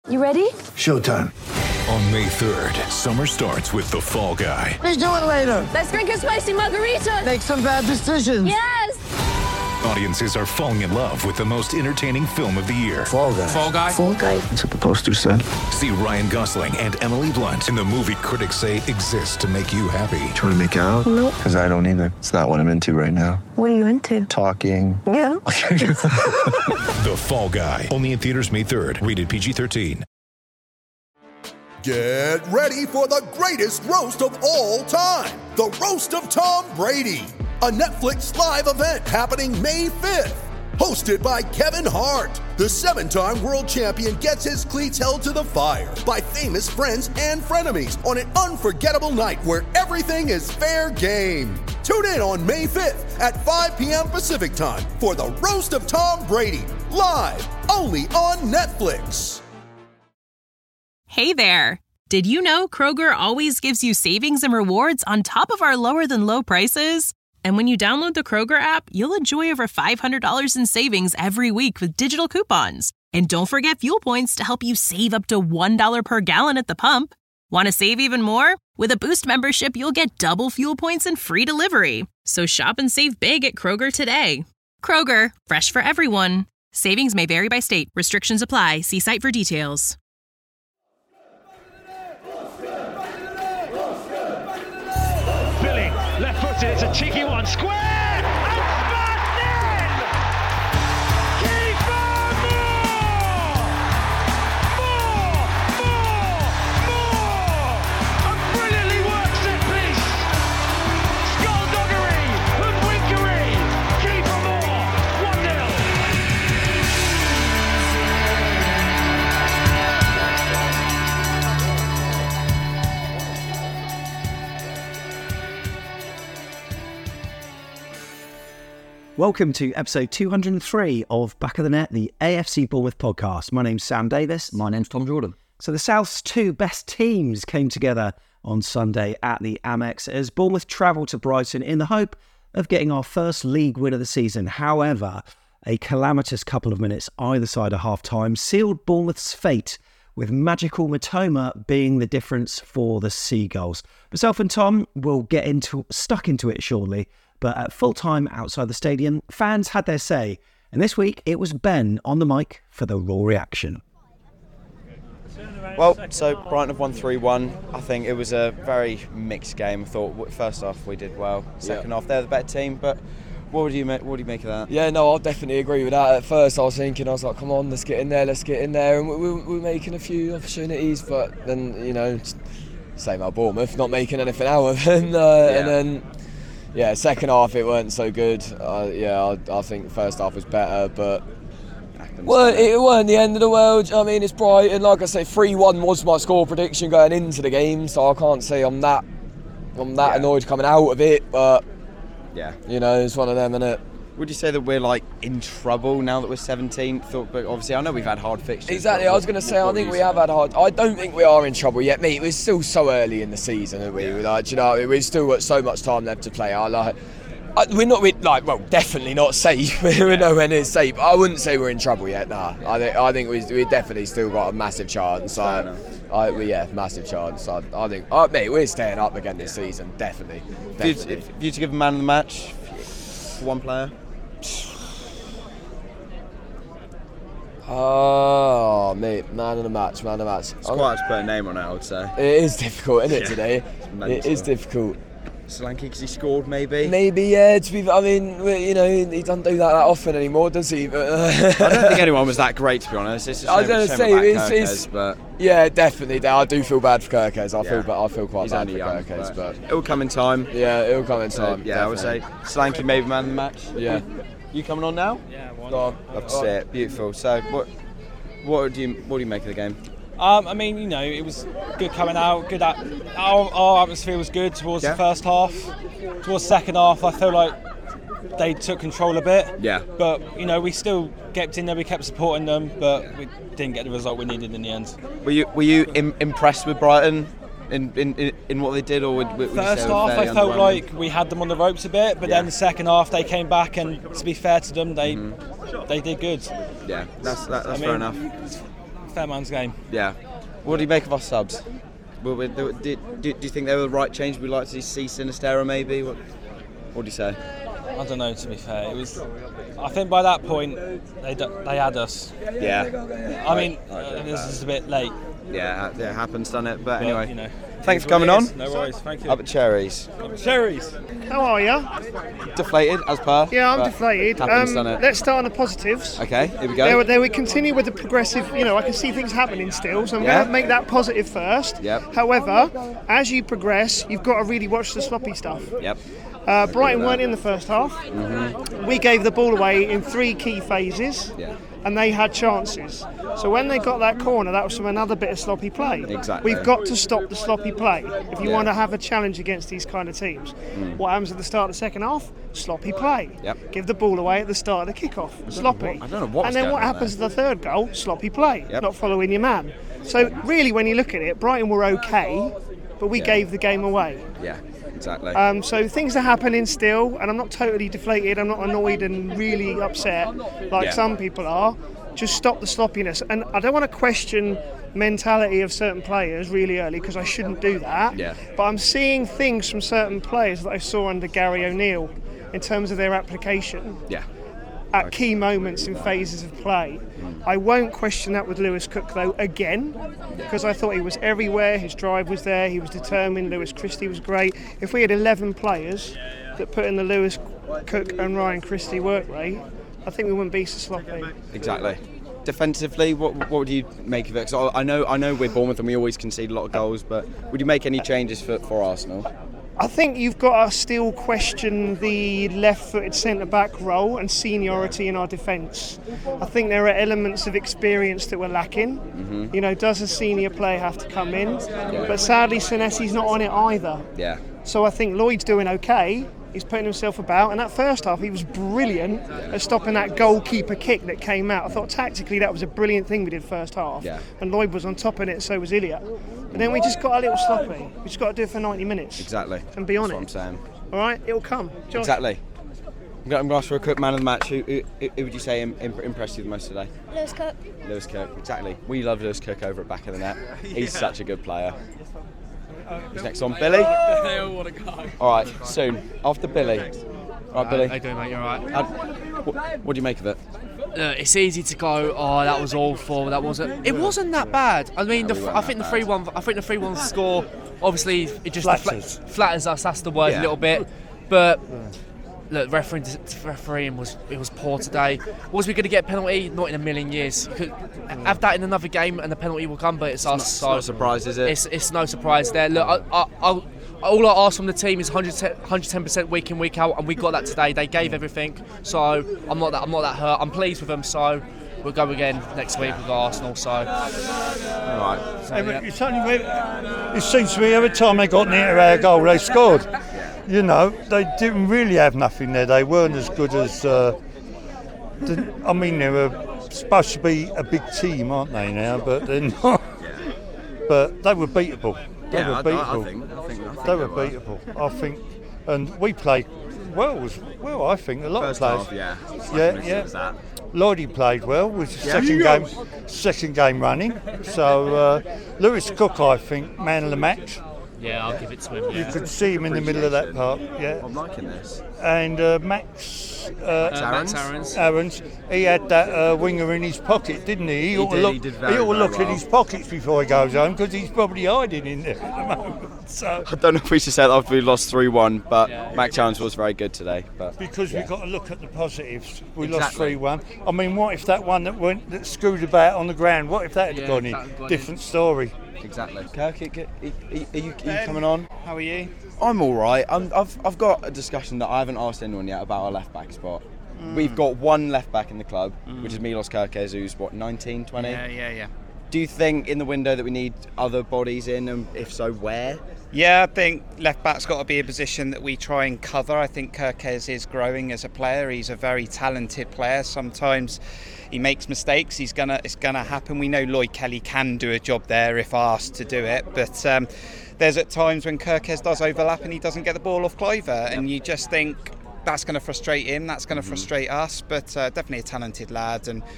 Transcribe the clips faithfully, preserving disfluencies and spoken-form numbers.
You ready? Showtime. On May third, summer starts with The Fall Guy. Let's do it later. Let's drink a spicy margarita. Make some bad decisions. Yes! Audiences are falling in love with the most entertaining film of the year. Fall Guy. Fall Guy? Fall Guy. That's what the poster said. See Ryan Gosling and Emily Blunt in the movie critics say exists to make you happy. Trying to make it out? Nope. Because I don't either. It's not what I'm into right now. What are you into? Talking. Yeah. The Fall Guy. Only in theaters May third. Rated P G thirteen. Get ready for the greatest roast of all time. The Roast of Tom Brady. A Netflix live event happening May fifth. Hosted by Kevin Hart. The seven-time world champion gets his cleats held to the fire by famous friends and frenemies on an unforgettable night where everything is fair game. Tune in on May fifth at five p.m. Pacific time for the Roast of Tom Brady. Live only on Netflix. Hey there! Did you know Kroger always gives you savings and rewards on top of our lower-than-low prices? And when you download the Kroger app, you'll enjoy over five hundred dollars in savings every week with digital coupons. And don't forget fuel points to help you save up to one dollar per gallon at the pump. Want to save even more? With a Boost membership, you'll get double fuel points and free delivery. So shop and save big at Kroger today. Kroger, fresh for everyone. Savings may vary by state. Restrictions apply. See site for details. Left footed, it's a cheeky one, square, and smashed in! Kiefer Moore! More, more, more! A brilliantly worked set piece! Skullduggery, hoodwinkery, Kiefer Moore, one nil. Welcome to episode two hundred three of Back of the Net, the A F C Bournemouth podcast. My name's Sam Davis. My name's Tom Jordan. So the South's two best teams came together on Sunday at the Amex as Bournemouth travelled to Brighton in the hope of getting our first league win of the season. However, a calamitous couple of minutes either side of half-time sealed Bournemouth's fate, with magical Matoma being the difference for the Seagulls. Myself and Tom will get into stuck into it shortly. But at full time outside the stadium, fans had their say. And this week, it was Ben on the mic for the raw reaction. Well, so Brighton have won three one. I think it was a very mixed game. I thought first half we did well. Second yeah. half they're the better team. But what would you make, what do you make of that? Yeah, no, I'll definitely agree with that. At first I was thinking, I was like, come on, let's get in there, let's get in there. And we, we, we're making a few opportunities. But then, you know, same old Bournemouth, not making anything out of them. Uh, yeah. And then... Yeah, second half it weren't so good. Uh, yeah, I, I think the first half was better, but well, it weren't the end of the world. I mean, it's Brighton. Like I say, three one was my score prediction going into the game, so I can't say I'm that I'm that yeah. annoyed coming out of it. But yeah, you know, it's one of them, innit? Would you say that we're like in trouble now that we're seventeenth? But obviously, I know we've had hard fixtures. Exactly. I was going to say, I think we have had hard. I don't think we are in trouble yet, mate. We're still so early in the season, aren't we? Yeah. Like, you know, we've still got so much time left to play. I like. I, we're not we're like well, definitely not safe. We're nowhere near safe. I wouldn't say we're in trouble yet. Nah. I think I think we we definitely still got a massive chance. I, I, we, yeah, massive chance. I, I think, oh, mate, we're staying up again this season. Definitely. definitely. If, you, if you to give a man of the match for one player. Oh, mate, man of the match, man of the match. It's quite hard to put a name on it, I would say. It is difficult, isn't it, yeah. today? It is difficult. Solanke, because he scored, maybe? Maybe, yeah. To be, I mean, you know, he doesn't do that that often anymore, does he? But, uh, I don't think anyone was that great, to be honest. It's a shame, I was going to say, it's, it's, but yeah, definitely. I do feel bad for Kirkes. I yeah. feel, I feel quite He's bad for young, Kirkes, but, but it will come in time. Yeah, it will come in time. Uh, yeah, definitely. I would say Solanke maybe man of the match. Yeah. You coming on now? Yeah, why Go on. Love to see it. Beautiful. So, what, what do you, what do you make of the game? Um, I mean, you know, it was good coming out. Good at our, our atmosphere was good towards yeah. the first half. Towards the second half, I feel like they took control a bit. Yeah. But you know, we still kept in there. We kept supporting them, but we didn't get the result we needed in the end. Were you were you im- impressed with Brighton in, in, in what they did, or would, would first you say half I felt underwhelming? like we had them on the ropes a bit, but yeah. then the second half they came back, and to be fair to them, they mm-hmm. they did good. Yeah, that's that, that's I fair mean, enough. fair man's game. Yeah. What do you make of our subs? Will we, do, do, do you think they were the right change? We'd like to see Sinisterra maybe? What, what do you say? I don't know, to be fair. It was. I think by that point, they they had us. Yeah. I mean, uh, this is a bit late. Yeah, it happens, doesn't it? But, But, anyway, you know, thanks for coming on. No worries, thank you. Up at Cherries. Cherries. How are you? Deflated, as per. Yeah, I'm but deflated. Happens, Um, doesn't it? let's start on the positives. Okay, here we go. There, there we continue with the progressive, you know, I can see things happening still, so I'm Yeah. going to make that positive first. Yep. However, as you progress, you've got to really watch the sloppy stuff. Yep. Uh, Brighton weren't in the first half. Mm-hmm. We gave the ball away in three key phases, Yeah. and they had chances. So when they got that corner, that was from another bit of sloppy play. Exactly. We've got to stop the sloppy play if you Yeah. want to have a challenge against these kind of teams. Mm. What happens at the start of the second half? Sloppy play. Yep. Give the ball away at the start of the kickoff. Sloppy. what- I don't know what was And then going what on happens at the third goal? Sloppy play. Yep. Not following your man. So really, when you look at it, Brighton were okay, but we Yeah. gave the game away. Yeah, exactly. Um, so things are happening still, and I'm not totally deflated. I'm not annoyed and really upset like Yeah. some people are. Just stop the sloppiness. And I don't want to question mentality of certain players really early, because I shouldn't do that. Yeah. But I'm seeing things from certain players that I saw under Gary O'Neill in terms of their application yeah. at key moments in phases of play. I won't question that with Lewis Cook though again, because I thought he was everywhere, his drive was there, he was determined, Lewis Christie was great. If we had eleven players that put in the Lewis Cook and Ryan Christie work rate, I think we wouldn't be so sloppy. Exactly. Defensively, what what would you make of it? 'Cause I know I know we're Bournemouth and we always concede a lot of goals, but would you make any changes for, for Arsenal? I think you've got to still question the left-footed centre-back role and seniority in our defence. I think there are elements of experience that we're lacking. Mm-hmm. You know, does a senior player have to come in? But sadly, Senesi's not on it either. Yeah. So I think Lloyd's doing okay. He's putting himself about, and that first half he was brilliant at stopping that goalkeeper kick that came out. I thought tactically that was a brilliant thing we did first half, Yeah. and Lloyd was on top of it, so was Ilya. But then we just got a little sloppy. We just got to do it for ninety minutes. Exactly. And be on That's it. what I'm saying. All right, it'll come. Josh. Exactly. I'm going to ask for a quick man of the match. Who, who, who would you say im- im- impressed you the most today? Lewis Cook. Lewis Cook. Exactly. We love Lewis Cook over at back of the net. He's Yeah. such a good player. Who's next on? Billy? They all want to go. All right, soon. After Billy. All right, Billy. How you doing, mate? You all right? How- what, what do you make of it? Look, it's easy to go, oh, that was awful, that wasn't... It wasn't that bad. I mean, No, the, we I weren't think the that three one I think the three one score, obviously, it just Flatters. defla- flatters us, that's the word, Yeah. a little bit. But, look, refereeing, refereeing was it was poor today. Was we going to get a penalty? Not in a million years. You could have that in another game and the penalty will come, but it's, us. It's so not a surprise, is it? It's, it's no surprise there. Look, I, I, I, all I ask from the team is one hundred ten percent week in, week out, and we got that today. They gave everything, so I'm not that I'm not that hurt. I'm pleased with them, so we'll go again next week with Arsenal. So, all right. So, Every- yeah. It's only when- it seems to me every time they got near our goal, they scored. You know, they didn't really have nothing there. They weren't as good as. Uh, the, I mean, they were supposed to be a big team, aren't they now? But they're not. But they were beatable. They Yeah, were I- I beatable. think- I think- I think they they were were. beatable. I think, and we played well. as Well, I think a lot First of half, players. yeah. It's yeah, like yeah. it's that. Lloydie played well. Was the Yeah. second Yeah. game, second game running. So uh, Lewis Cook, I think, man of the match. Yeah, I'll give it to him. You Yeah. could see him in the middle of that park. Yeah. I'm liking this. And uh, Max, uh, Uh, Max Aarons. Aarons, he had that uh, winger in his pocket, didn't he? He, He ought to did, look, he did very, ought to very look in well. his pockets before he goes home, because he's probably hiding in there at the moment. So, I don't know if we should say that after we lost three one, but Mac Jones was very good today. But because yeah. we've got to look at the positives. We lost Exactly. three one. I mean, what if that one that went that screwed about on the ground? What if that had Yeah, gone that in? had gone Different story. Exactly. Kirk, are you, are you, are you coming on? How are you? I'm all right. I'm, I've I've got a discussion that I haven't asked anyone yet about our left back spot. Mm. We've got one left back in the club, Mm. which is Milos Kerkez, who's what nineteen, twenty. Yeah, yeah, yeah. Do you think in the window that we need other bodies in, and if so, where? Yeah, I think left back's got to be a position that we try and cover. I think Kerkez is growing as a player. He's a very talented player. Sometimes he makes mistakes. He's gonna, it's gonna happen. We know Lloyd Kelly can do a job there if asked to do it, but um, there's at times when Kerkez does overlap and he doesn't get the ball off Clover, and you just think that's going to frustrate him. That's going to frustrate us. But uh, definitely a talented lad, and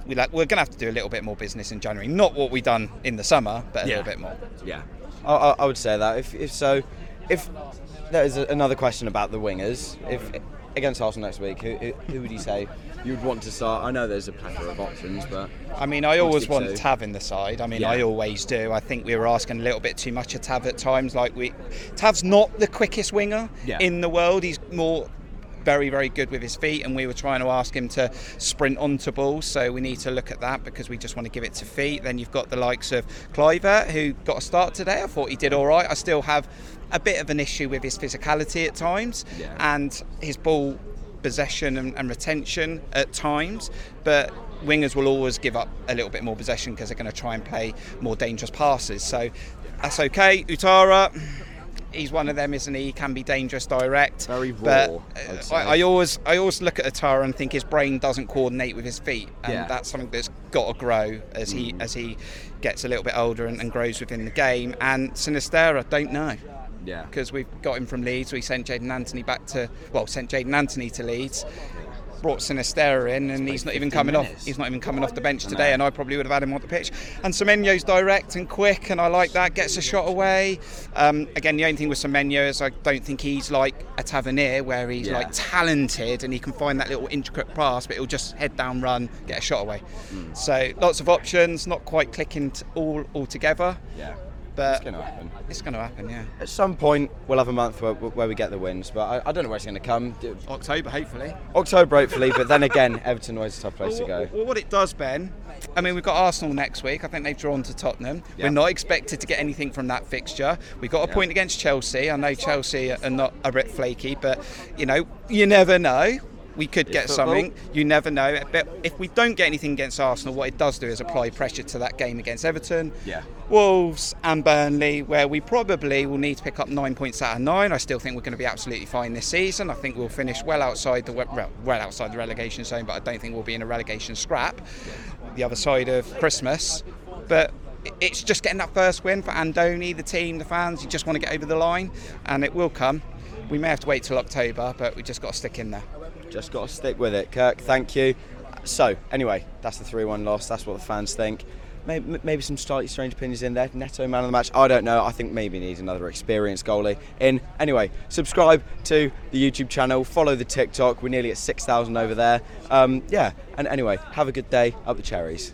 we like we're going to have to do a little bit more business in January. Not what we done in the summer, but a Yeah. little bit more. Yeah, I, I, I would say that. If, if so, if there is a, another question about the wingers, if against Arsenal next week, who, who, who would you say you would want to start? I know there's a plethora of options, but I mean, I always want to. Tav in the side. I mean, Yeah. I always do. I think we were asking a little bit too much of Tav at times. Like we, Tav's not the quickest winger Yeah. in the world. He's more very, very good with his feet, and we were trying to ask him to sprint onto balls, so we need to look at that because we just want to give it to feet. Then you've got the likes of Kluivert, who got a start today. I thought he did all right. I still have a bit of an issue with his physicality at times Yeah. and his ball possession and, and retention at times, but wingers will always give up a little bit more possession because they're going to try and play more dangerous passes, so that's okay. Ouattara, he's one of them, isn't he? He can be dangerous direct. Very raw, But I'd uh, say. I, I always I always look at Ouattara and think his brain doesn't coordinate with his feet, and Yeah. that's something that's got to grow as he Mm. as he gets a little bit older and, and grows within the game. And Sinisterra, don't know. Yeah. Because we've got him from Leeds. We sent Jaden Anthony back to well, sent Jaden Anthony to Leeds. Brought Sinisterra in, and he's not even coming off. minutes. He's not even coming off the bench today, and I probably would have had him on the pitch. And Semenyo's direct and quick, and I like that. Gets a shot away. Um, again, the only thing with Semenyo is I don't think he's like a Tavernier, where he's Yeah. like talented and he can find that little intricate pass, but he'll just head down, run, get a shot away. Mm. So lots of options, not quite clicking t- all all together. Yeah. But It's going to happen. It's going to happen, yeah. At some point, we'll have a month where, where we get the wins, but I, I don't know where it's going to come. October, hopefully. October, hopefully, but then again, Everton always a tough place to Well, go. well, what it does, Ben, I mean, we've got Arsenal next week. I think they've drawn to Tottenham. Yeah. We're not expected to get anything from that fixture. We got a Yeah. point against Chelsea. I know Chelsea are not a bit flaky, but, you know, you never know. We could It's get football. something. You never know. But if we don't get anything against Arsenal, what it does do is apply pressure to that game against Everton, Yeah. Wolves and Burnley, where we probably will need to pick up nine points out of nine. I still think we're going to be absolutely fine this season. I think we'll finish well outside the well, well outside the relegation zone, but I don't think we'll be in a relegation scrap the other side of Christmas. But it's just getting that first win for Andoni, the team, the fans. You just want to get over the line, and it will come. We may have to wait till October, but we just got to stick in there. Just got to stick with it. Kirk, thank you. So, anyway, that's the three one loss. That's what the fans think. Maybe, maybe some slightly strange opinions in there. Neto man of the match. I don't know. I think maybe he needs another experienced goalie in. Anyway, subscribe to the YouTube channel. Follow the TikTok. We're nearly at six thousand over there. Um, yeah, and anyway, have a good day. Up the cherries.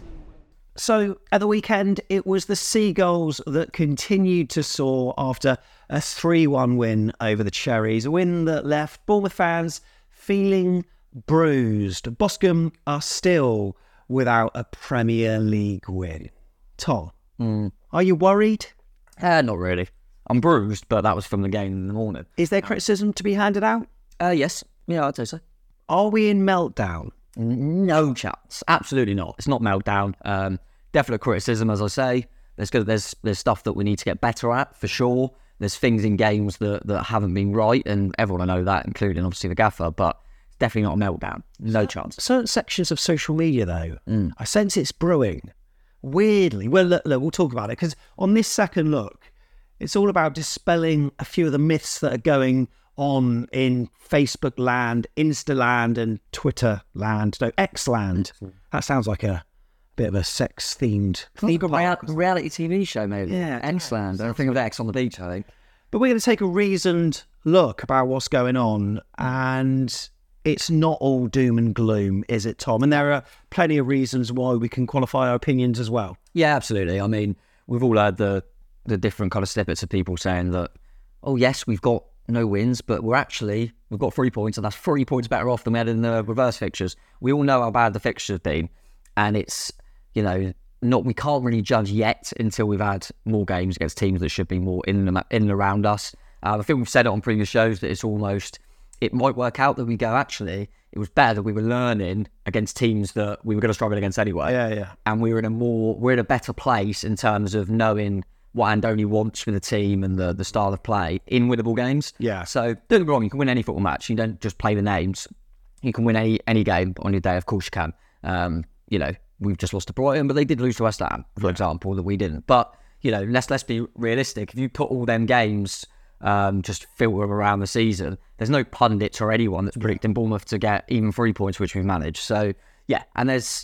So at the weekend, it was the Seagulls that continued to soar after a three one win over the Cherries, a win that left Bournemouth fans feeling bruised. Boscombe are still without a Premier League win. Tom, Mm. are you worried? Uh, not really. I'm bruised, but that was from the game in the morning. Is there criticism to be handed out? Uh, yes. Yeah, I'd say so. Are we in meltdown? No chance. Absolutely not. It's not meltdown. Um, definite criticism, as I say. There's good, there's there's stuff that we need to get better at, for sure. There's things in games that, that haven't been right, and everyone will know that, including obviously the gaffer, but it's definitely not a meltdown. No chance. Certain sections of social media, though, Mm. I sense it's brewing. Weirdly. Well, look, look, we'll talk about it, because on this second look, it's all about dispelling a few of the myths that are going on in Facebook land, Insta land, and Twitter land. No, X land. That sounds like a bit of a sex-themed theme a park. rea- reality T V show, maybe. Yeah, X-Land. I think of X on the beach, I think. But we're going to take a reasoned look about what's going on, and it's not all doom and gloom, is it, Tom? And there are plenty of reasons why we can qualify our opinions as well. Yeah, absolutely. I mean, we've all heard the the different kind of snippets of people saying that, oh, yes, we've got no wins, but we're actually, we've got three points, and that's three points better off than we had in the reverse fixtures. We all know how bad the fixtures have been, and it's, you know, not we can't really judge yet until we've had more games against teams that should be more in and, in and around us. Um, I think we've said it on previous shows that it's almost, it might work out that we go, actually, it was better that we were learning against teams that we were going to struggle against anyway. Yeah, yeah. And we were in a more, we're in a better place in terms of knowing what Andoni wants with the team and the, the style of play in winnable games. Yeah. So don't get me wrong, you can win any football match. You don't just play the names. You can win any any game on your day. Of course you can. Um, you know, we've just lost to Brighton, but they did lose to West Ham, for example, that we didn't. But, you know, let's let's be realistic. If you put all them games, um, just filter around the season, there's no pundits or anyone that's predicting Bournemouth to get even three points, which we've managed. So, yeah, and there's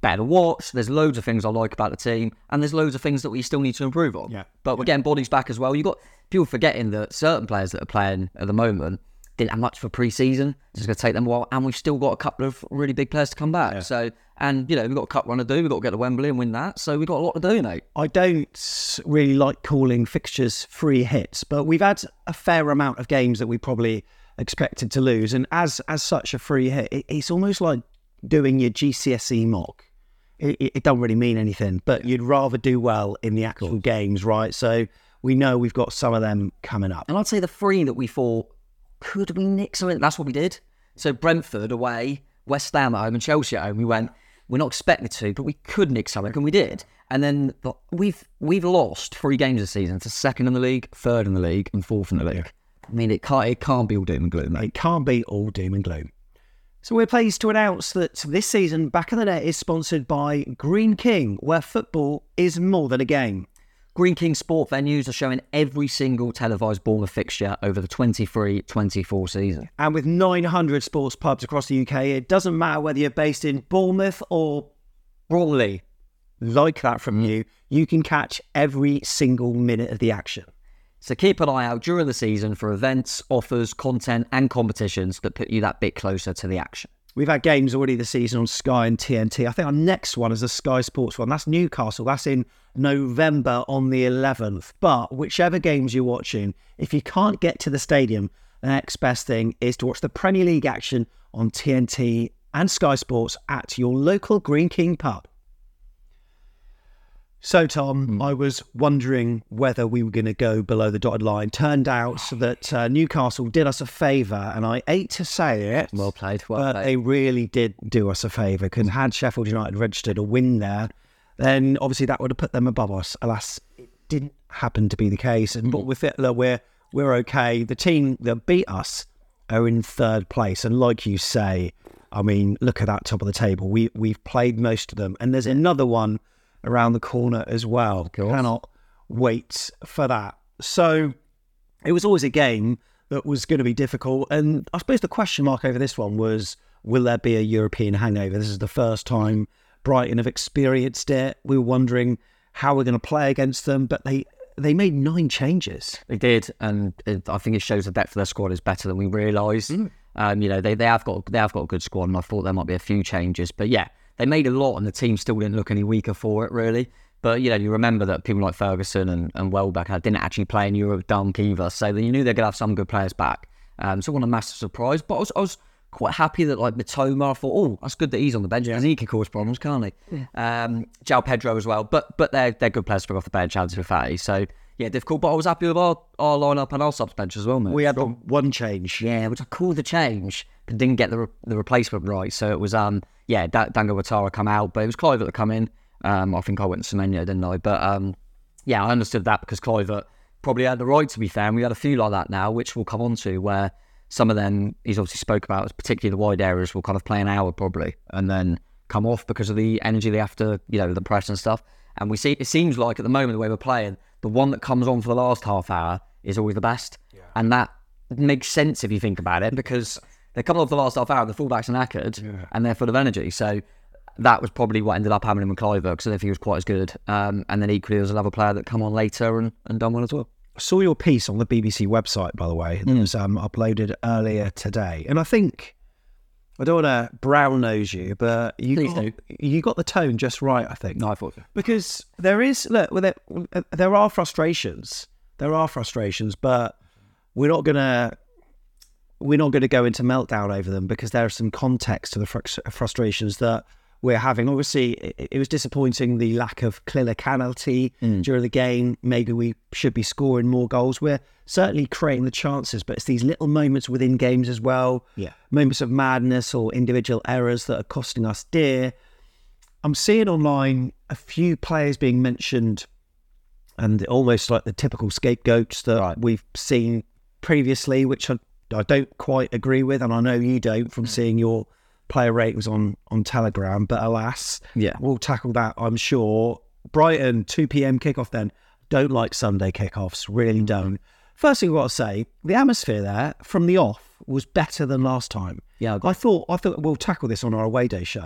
better to watch. There's loads of things I like about the team, and there's loads of things that we still need to improve on. Yeah. But we're getting bodies back as well. You got people forgetting that certain players that are playing at the moment didn't have much for pre-season. It's going to take them a while, and we've still got a couple of really big players to come back. Yeah. So, and you know, we've got a cup run to do. We've got to get to Wembley and win that. So we've got a lot to do, mate. I don't really like calling fixtures free hits, but we've had a fair amount of games that we probably expected to lose, and as as such a free hit, it, it's almost like doing your G C S E mock. It, it, it don't really mean anything, but you'd rather do well in the actual games, right? So we know we've got some of them coming up. And I'd say the three that we thought, could we nick something? That's what we did. So Brentford away, West Ham at home and Chelsea at home, we went, we're not expected to, but we could nick something, and we did. And then we've we've lost three games this season to second in the league, third in the league, and fourth in the league. I mean, it can't, it can't be all doom and gloom, mate. It can't be all doom and gloom. So we're pleased to announce that this season, Back of the Net is sponsored by Greene King, where football is more than a game. Greene King sport venues are showing every single televised Bournemouth fixture over the twenty-three twenty-four season. And with nine hundred sports pubs across the U K, it doesn't matter whether you're based in Bournemouth or Bromley. Like that from you, you can catch every single minute of the action. So keep an eye out during the season for events, offers, content and competitions that put you that bit closer to the action. We've had games already this season on Sky and T N T. I think our next one is a Sky Sports one. That's Newcastle. That's in November on the eleventh. But whichever games you're watching, if you can't get to the stadium, the next best thing is to watch the Premier League action on T N T and Sky Sports at your local Greene King pub. So, Tom, mm. I was wondering whether we were going to go below the dotted line. Turned out that uh, Newcastle did us a favour, and I hate to say it. Well played, well but played. They really did do us a favour, because had Sheffield United registered a win there, then obviously that would have put them above us. Alas, it didn't happen to be the case. And mm. But with it, look, we're, we're okay. The team that beat us are in third place. And like you say, I mean, look at that top of the table. We, we've played most of them. And there's another one around the corner as well. Cannot wait for that. So it was always a game that was going to be difficult. And I suppose the question mark over this one was, will there be a European hangover? This is the first time Brighton have experienced it. We were wondering how we're going to play against them, but they they made nine changes. They did, and it, I think it shows the depth of their squad is better than we realised. Mm. Um, you know, they, they have got they have got a good squad, and I thought there might be a few changes, but yeah, they made a lot, and the team still didn't look any weaker for it, really. But, you know, you remember that people like Ferguson and, and Welbeck didn't actually play in Europe Dunk either, so you knew they're going to have some good players back. Um, so it wasn't a massive surprise, but I was, I was quite happy that, like, Mitoma, I thought, oh, that's good that he's on the bench, because yeah. he can cause problems, can't he? Yeah. Um, João Pedro as well, but but they're, they're good players to bring off the bench, Anthony Fati, so... Yeah, difficult, but I was happy with our, our line-up and our subs bench as well, mate. We had the one change. Yeah, which I called the change, but didn't get the re- the replacement right. So it was, um, yeah, D- Dango Ouattara come out, but it was Kluivert that come in. Um, I think I went to Semenyo, didn't I? But um, yeah, I understood that because Kluivert probably had the right, to be fair, and we had a few like that now, which we'll come on to, where some of them he's obviously spoke about, particularly the wide areas, will kind of play an hour probably, and then come off because of the energy they have to, you know, the press and stuff. And we see, it seems like at the moment, the way we're playing, the one that comes on for the last half hour is always the best. Yeah. And that makes sense if you think about it, because they're coming off the last half hour, the fullbacks are knackered, yeah. and they're full of energy. So that was probably what ended up happening with Kluivert, because I don't think he was quite as good. Um, and then equally, there was another player that come on later and, and done well as well. I saw your piece on the B B C website, by the way. It mm. was um, uploaded earlier today. And I think, I don't want to brown nose you, but you got, you got the tone just right, I think. No, I thought so. Because there is, look, well, there, there are frustrations. There are frustrations, but we're not going to we're not going to go into meltdown over them, because there is some context to the fr- frustrations that we're having. Obviously, it, it was disappointing, the lack of clinicality mm. during the game. Maybe we should be scoring more goals. We're certainly creating the chances, but it's these little moments within games as well. Yeah. Moments of madness or individual errors that are costing us dear. I'm seeing online a few players being mentioned, and almost like the typical scapegoats that right. we've seen previously, which I, I don't quite agree with, and I know you don't from mm. seeing your player ratings on, on Telegram, but alas, yeah, we'll tackle that, I'm sure. Brighton, two p.m. kickoff then. Don't like Sunday kickoffs, really don't. First thing I've got to say, the atmosphere there from the off was better than last time. Yeah, I thought I thought we'll tackle this on our away day show,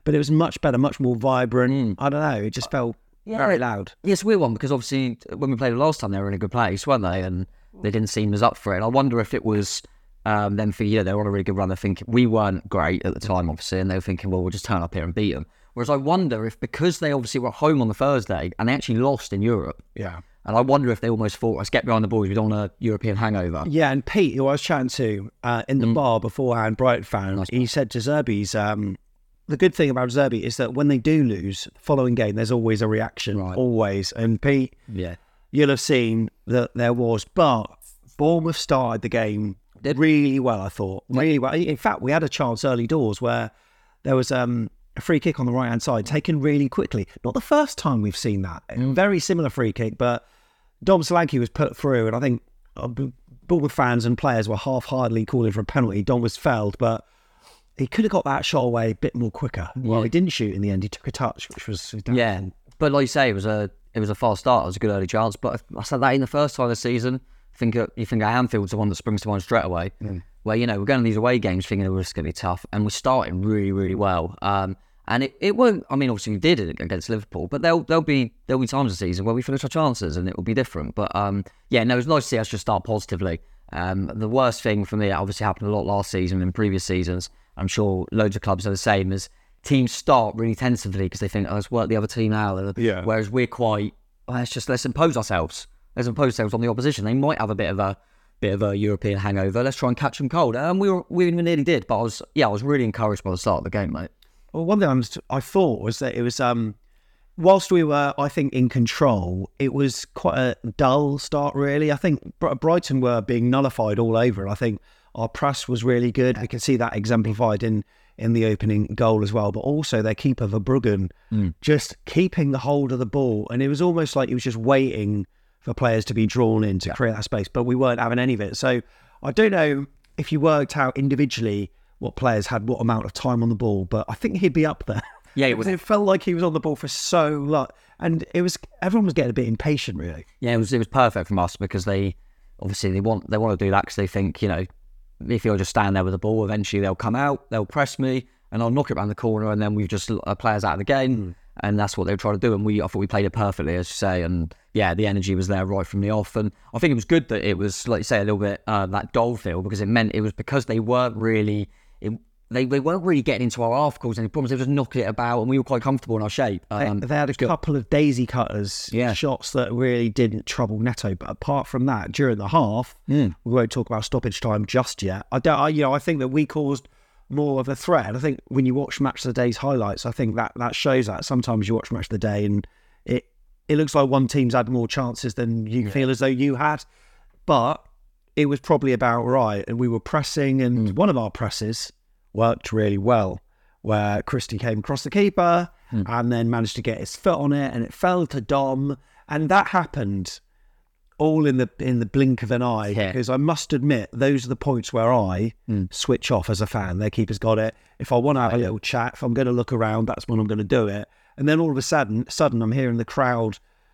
but it was much better, much more vibrant. Mm. I don't know, it just felt yeah, very loud. Yeah, it's a weird one because obviously when we played it last time, they were in a good place, weren't they? And they didn't seem as up for it. And I wonder if it was um, them for, you know, they were on a really good run. They're thinking, we weren't great at the time, obviously, and they were thinking, well, we'll just turn up here and beat them. Whereas I wonder if because they obviously were at home on the Thursday and they actually lost in Europe. Yeah. And I wonder if they almost thought, let's get behind the boys, we don't want a European hangover. Yeah, and Pete, who I was chatting to uh, in the mm. bar beforehand, Brighton fan, nice. He said to Zerbi's, um, the good thing about Zerbi is that when they do lose, the following game, there's always a reaction, right. always. And Pete, yeah, you'll have seen that there was, but Bournemouth started the game really well, I thought. Really well. In fact, we had a chance early doors where there was um, a free kick on the right-hand side taken really quickly. Not the first time we've seen that. Mm. Very similar free kick, but Dom Solanke was put through, and I think uh, Bournemouth fans and players were half-heartedly calling for a penalty. Dom was fouled, but he could have got that shot away a bit more quicker. Yeah. Well, he didn't shoot in the end. He took a touch, which was down. Yeah, but like you say, it was a it was a fast start. It was a good early chance. But I said that in the first time of the season. I think uh, you think Anfield's the one that springs to mind straight away. Mm. Where you know we're going to these away games thinking it was going to be tough, and we're starting really, really well. Um, and it, it won't. I mean, obviously we did it against Liverpool, but there'll there'll be there'll be times this season where we finish our chances, and it will be different. But um, yeah, no, it was nice to see us just start positively. Um, the worst thing for me, it obviously happened a lot last season and previous seasons. I'm sure loads of clubs are the same, as teams start really tentatively because they think, oh, let's work the other team out. Yeah. Whereas we're quite, well, let's just let's impose ourselves. Let's impose ourselves on the opposition. They might have a bit of a bit of a European hangover. Let's try and catch them cold. And we were, we nearly did, but I was yeah, I was really encouraged by the start of the game, mate. Well, one thing I thought was that it was, um, whilst we were, I think, in control, it was quite a dull start, really. I think Brighton were being nullified all over, and I think our press was really good. We can see that exemplified in, in the opening goal as well. But also their keeper, Verbruggen, mm. just keeping the hold of the ball. And it was almost like he was just waiting for players to be drawn in to yeah. create that space. But we weren't having any of it. So I don't know if you worked out individually what players had what amount of time on the ball, but I think he'd be up there. Yeah, it, was, it felt like he was on the ball for so long. And it was everyone was getting a bit impatient, really. Yeah, it was it was perfect from us because they obviously they want they want to do that because they think, you know, if you'll just stand there with the ball, eventually they'll come out, they'll press me, and I'll knock it around the corner, and then we've just uh, players out of the game, mm. and that's what they were trying to do. And we, I thought we played it perfectly, as you say, and yeah, the energy was there right from the off. And I think it was good that it was, like you say, a little bit uh, that dull feel, because it meant it was because they weren't really, it, they they weren't really getting into our half calls any problems. They were just knocking it about, and we were quite comfortable in our shape. Um, they, they had a couple of daisy cutters, yeah. shots that really didn't trouble Neto. But apart from that, during the half, mm. we won't talk about stoppage time just yet. I don't, I, you know, I think that we caused more of a threat. I think when you watch Match of the Day's highlights, I think that that shows that. Sometimes you watch Match of the Day, and it it looks like one team's had more chances than you yeah. feel as though you had, but it was probably about right. And we were pressing, and mm. one of our presses worked really well, where Christie came across the keeper mm. and then managed to get his foot on it, and it fell to Dom, and that happened all in the in the blink of an eye. Yeah. Because I must admit, those are the points where I mm. switch off as a fan. Their keeper's got it. If I want to have a little chat, if I'm going to look around, that's when I'm going to do it. And then all of a sudden, sudden I'm hearing the crowd,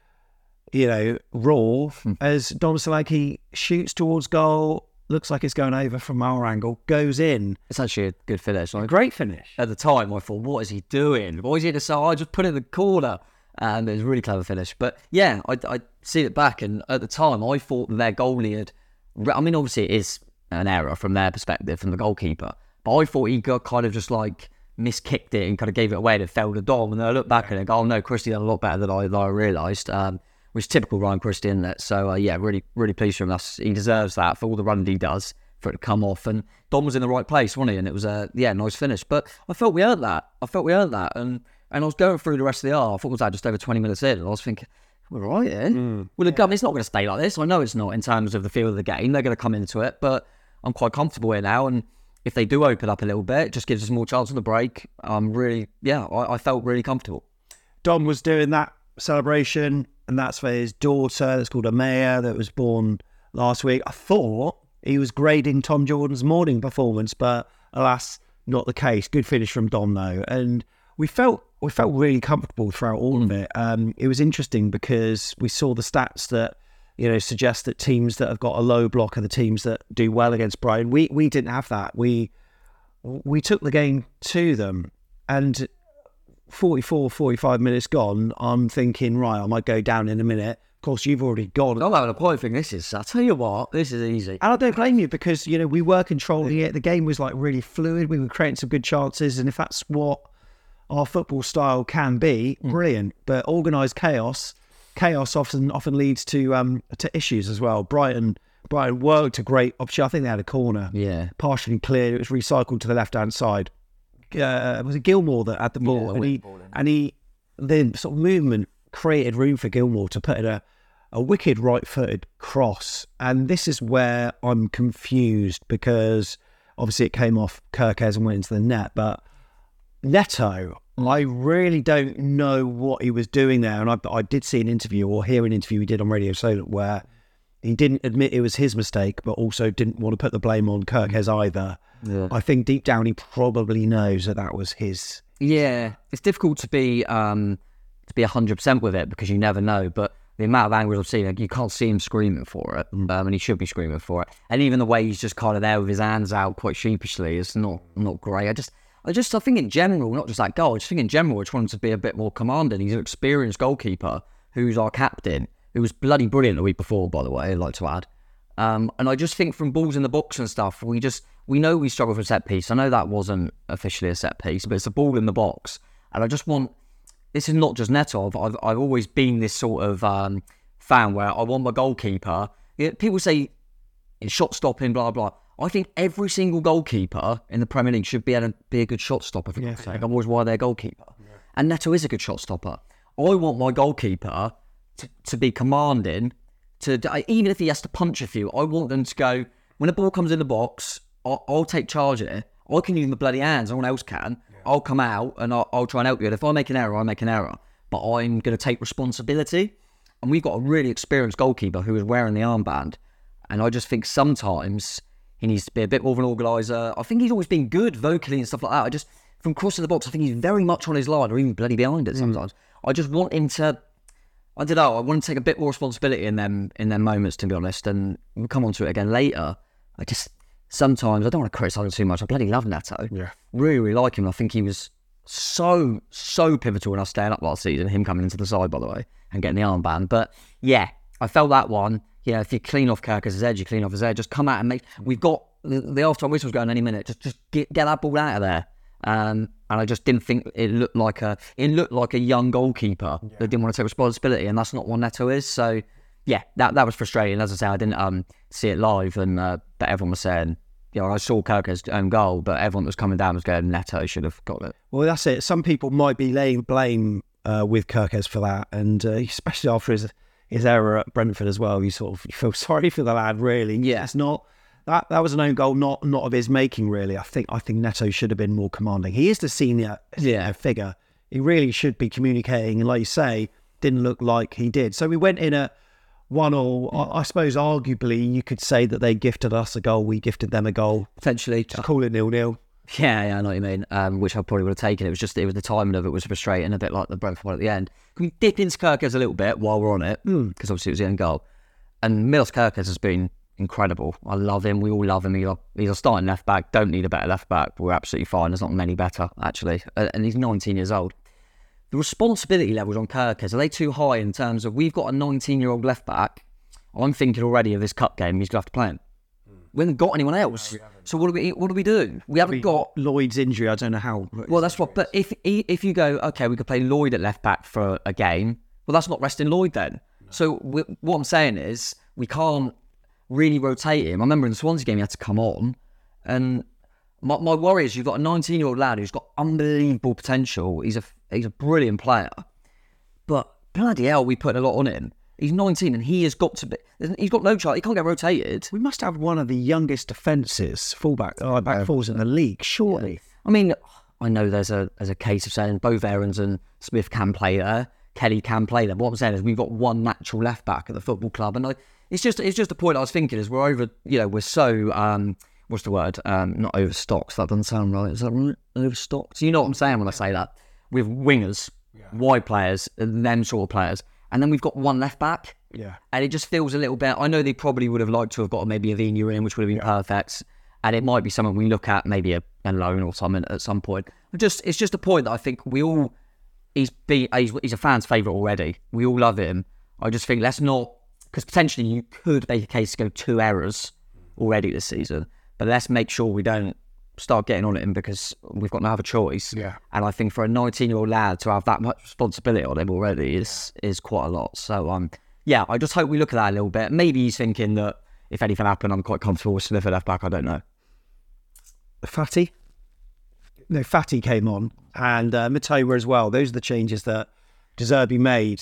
you know, roar mm. as Dom Solanke shoots towards goal. Looks like it's going over from our angle, goes in. It's actually a good finish. A great finish. At the time, I thought, what is he doing? What is he doing? So I just put it in the corner. And it was a really clever finish. But yeah, I, I see it back. And at the time, I thought their goalie had... I mean, obviously it is an error from their perspective, from the goalkeeper. But I thought he got kind of just like miskicked it and kind of gave it away and it fell to Dom. And then I look back and I go, oh no, Christie done a lot better than I, than I realised. Um, which is typical Ryan Christie, isn't it? So, uh, yeah, really, really pleased for him. That's, he deserves that for all the run he does, for it to come off. And Dom was in the right place, wasn't he? And it was a, yeah, nice finish. But I felt we earned that. I felt we earned that. And and I was going through the rest of the half. I thought it was like just over twenty minutes in. And I was thinking, we're right then. Mm. Well, the yeah. it's not going to stay like this. I know it's not in terms of the feel of the game. They're going to come into it. But I'm quite comfortable here now. And if they do open up a little bit, it just gives us more chance on the break. I'm really, yeah, I, I felt really comfortable. Dom was doing that celebration, and that's for his daughter that's called Amaya, that was born last week. I thought he was grading Tom Jordan's morning performance, but alas, not the case. Good finish from Dom though, and we felt we felt really comfortable throughout all of it. Um, it was interesting because we saw the stats that, you know, suggest that teams that have got a low block are the teams that do well against Brighton. We we didn't have that. We we took the game to them, and forty-four, forty-five minutes gone, I'm thinking, right, I might go down in a minute. Of course, you've already gone. I'm having a point thing. This is, I tell you what, this is easy. And I don't blame you because, you know, we were controlling it. The game was like really fluid. We were creating some good chances. And if that's what our football style can be, mm. brilliant. But organised chaos, chaos often often leads to um to issues as well. Brighton Brighton worked a great opportunity. I think they had a corner. Yeah. Partially cleared. It was recycled to the left-hand side. Uh, was it Gilmore that had the ball? Yeah, and, he, and he, the sort of movement created room for Gilmore to put in a a wicked right-footed cross. And this is where I'm confused because obviously it came off Kirkes and went into the net. But Neto, I really don't know what he was doing there. And I, I did see an interview or hear an interview he did on Radio Solent where he didn't admit it was his mistake, but also didn't want to put the blame on Kirkes either. Yeah. I think deep down he probably knows that that was his. Yeah, it's difficult to be um, to be one hundred percent with it because you never know. But the amount of angles I've seen, like, you can't see him screaming for it, um, and he should be screaming for it. And even the way he's just kind of there with his hands out quite sheepishly is not not great. I just, I just, I think in general, not just that goal, I just think in general, I just want him to be a bit more commanding. He's an experienced goalkeeper who's our captain, who was bloody brilliant the week before, by the way, I'd like to add. Um, and I just think from balls in the box and stuff, we just, we know we struggle for a set piece. I know that wasn't officially a set piece, but it's a ball in the box. And I just want, this is not just Neto. I've, I've, I've always been this sort of um, fan where I want my goalkeeper. You know, people say it's shot stopping, blah, blah. I think every single goalkeeper in the Premier League should be able to be a good shot stopper, for God's sake. Otherwise, why they're goalkeeper? Yeah. And Neto is a good shot stopper. I want my goalkeeper to, to be commanding, to even if he has to punch a few, I want them to go, when the ball comes in the box, I'll, I'll take charge of it. I can use my bloody hands, no one else can. Yeah. I'll come out and I'll, I'll try and help you. And if I make an error, I make an error. But I'm going to take responsibility. And we've got a really experienced goalkeeper who is wearing the armband. And I just think sometimes he needs to be a bit more of an organiser. I think he's always been good vocally and stuff like that. I just, from crossing the box, I think he's very much on his line or even bloody behind it sometimes. Mm. I just want him to, I don't know, I want to take a bit more responsibility in them in them moments, to be honest. And we'll come on to it again later. I just, sometimes, I don't want to criticise him too much. I bloody love Neto. Yeah. Really, really like him. I think he was so, so pivotal in us staying up last season. Him coming into the side, by the way, and getting the armband. But yeah, I felt that one. Yeah, if you clean off Kirkes' edge, you clean off his edge. Just come out and make. We've got the, the half-time whistle's going any minute. Just, just get, get that ball out of there. Um, and I just didn't think it looked like a. It looked like a young goalkeeper yeah. that didn't want to take responsibility, and that's not what Neto is. So yeah, that that was frustrating. As I say, I didn't um see it live, and uh, but everyone was saying, you know, I saw Kirkes' own goal, but everyone that was coming down was going, Neto should have got it. Well, that's it. Some people might be laying blame uh, with Kirkes for that, and uh, especially after his his error at Brentford as well. You sort of you feel sorry for the lad, really. Yeah, it's not that that was an own goal, not not of his making, really. I think I think Neto should have been more commanding. He is the senior yeah. figure. He really should be communicating, and like you say, didn't look like he did. So we went in a one all. I, I suppose arguably you could say that they gifted us a goal, we gifted them a goal. Potentially, to call it nil nil. Yeah, yeah, I know what you mean. Um, which I probably would have taken. It was just it was the timing of it was frustrating, a bit like the Brentford one at the end. Can we dip into Kirkes a little bit while we're on it? Because mm. obviously it was the end goal. And Milos Kirkes has been incredible. I love him. We all love him. He's a, he's a starting left back. Don't need a better left back. We're absolutely fine. There's not many better, actually. Uh, and he's nineteen years old. The responsibility levels on Kirkes, are they too high in terms of we've got a nineteen-year-old left back? I'm thinking already of this cup game. He's going to have to play him. We haven't got anyone else. No, so what do we what do we do? We haven't got Lloyd's injury. I don't know how. Well, that's what. But if if you go, okay, we could play Lloyd at left back for a game. Well, that's not resting Lloyd then. No. So we, what I'm saying is we can't really rotate him. I remember in the Swansea game he had to come on, and my my worry is you've got a nineteen-year-old lad who's got unbelievable potential. He's a he's a brilliant player, but bloody hell, we put a lot on him. He's nineteen and he has got to be. He's got no chance. He can't get rotated. We must have one of the youngest defences, fullback, uh, back um, fours in the league, surely. I mean, I know there's a there's a case of saying both Aarons and Smith can play there. Kelly can play there. But what I'm saying is we've got one natural left back at the football club, and I, it's just it's just a point I was thinking is we're over. You know, we're so um, what's the word? Um, not overstocked. That doesn't sound right. Is that right? Overstocked. You know what I'm saying when I say that? With wingers, yeah. wide players, and them sort of players. And then we've got one left back. Yeah. And it just feels a little bit... I know they probably would have liked to have got maybe a Vigna in, which would have been yeah. perfect. And it might be something we look at, maybe a, a loan or something at some point. Just It's just a point that I think we all he's, be, he's he's a fan's favourite already. We all love him. I just think let's not, because potentially you could make a case to go two errors already this season, but let's make sure we don't start getting on him because we've got no other choice. Yeah. And I think for a nineteen-year-old lad to have that much responsibility on him already is is quite a lot. So, um, yeah, I just hope we look at that a little bit. Maybe he's thinking that if anything happened, I'm quite comfortable with Smith at left back. I don't know. Fatty? No, Fatty came on, and uh, Mitoma as well. Those are the changes that De Zerbi made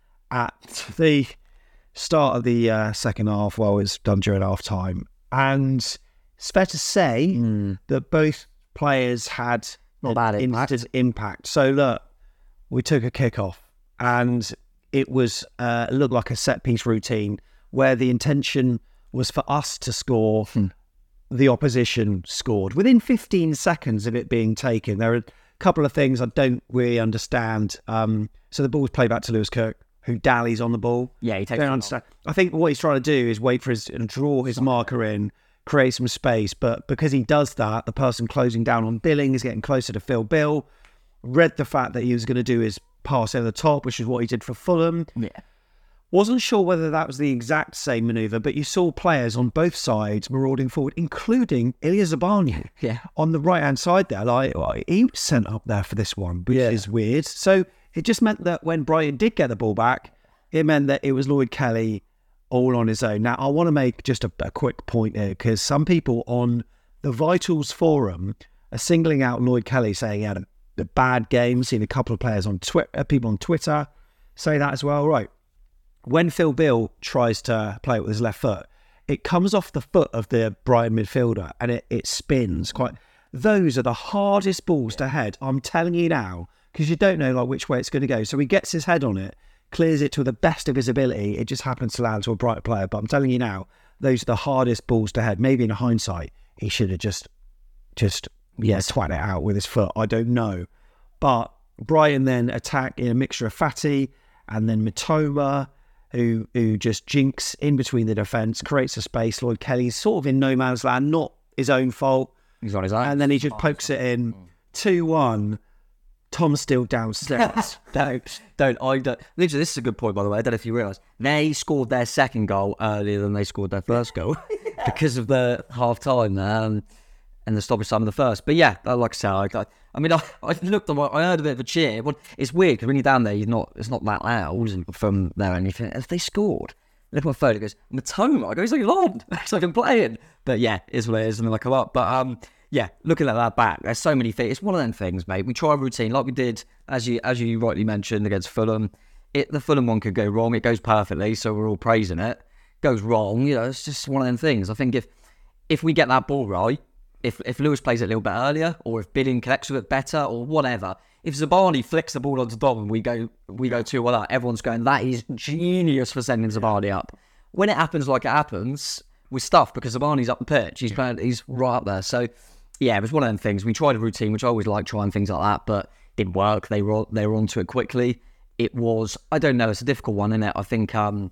at the start of the uh, second half. Well, it was done during half time. And it's fair to say mm. that both players had Not bad impact. instant impact. So, look, we took a kick-off, and it was uh, it looked like a set-piece routine where the intention was for us to score. Hmm. The opposition scored. Within fifteen seconds of it being taken, there are a couple of things I don't really understand. Um, so the ball was played back to Lewis Kirk, who dallies on the ball. Yeah, he takes don't it understand. I think what he's trying to do is wait for his and draw his marker in, create some space. But because he does that, the person closing down on Billing is getting closer to Phil Bill. Read the fact that he was going to do his pass over the top, which is what he did for Fulham. Yeah. Wasn't sure whether that was the exact same manoeuvre, but you saw players on both sides marauding forward, including Ilya Zabani yeah. on the right-hand side there. Like, like, he was sent up there for this one, which yeah. is weird. So it just meant that when Brighton did get the ball back, it meant that it was Lloyd Kelly all on his own. Now, I want to make just a, a quick point here, because some people on the Vitals forum are singling out Lloyd Kelly, saying he had a, a bad game, seen a couple of players on Twitter, people on Twitter say that as well. Right. When Phil Bill tries to play it with his left foot, it comes off the foot of the Brighton midfielder and it, it spins quite. Those are the hardest balls to head. I'm telling you now, because you don't know like which way it's going to go. So he gets his head on it, clears it to the best of his ability. It just happens to land to a Brighton player. But I'm telling you now, those are the hardest balls to head. Maybe in hindsight, he should have just, just yeah, twat it out with his foot. I don't know. But Brighton then attack in a mixture of Fatty and then Mitoma, who who just jinks in between the defence, creates a space. Lloyd Kelly's sort of in no man's land, not his own fault. He's on his own. And then he just pokes it in. two one. Tom's still downstairs. don't, don't, I don't. Literally, this is a good point, by the way. I don't know if you realise. They scored their second goal earlier than they scored their first goal because of the half time there and, and the stoppage time of the first. But yeah, like I said, I, I mean, I, I looked on, I heard a bit of a cheer. Well, it's weird because when you're down there, you're not, it's not that loud from there and you think, if they scored, look at my phone, it goes, Mitoma. I go, he's like, on. It's like I'm playing. But yeah, it's what it is, and then I come up. But um, yeah, looking at that back, there's so many things. It's one of them things, mate. We try a routine like we did, as you as you rightly mentioned, against Fulham. It the Fulham one could go wrong. It goes perfectly, so we're all praising it. Goes wrong, you know, it's just one of them things. I think if if we get that ball right, if if Lewis plays it a little bit earlier, or if Billing connects with it better, or whatever, if Zabani flicks the ball onto Dom and we go we go two one up, everyone's going, that is genius for sending Zabani up. When it happens like it happens, we're stuffed because Zabani's up the pitch. He's playing, he's right up there. So yeah, it was one of them things. We tried a routine, which I always like trying things like that, but it didn't work. They were they were onto it quickly. It was, I don't know, it's a difficult one, isn't it? I think, um,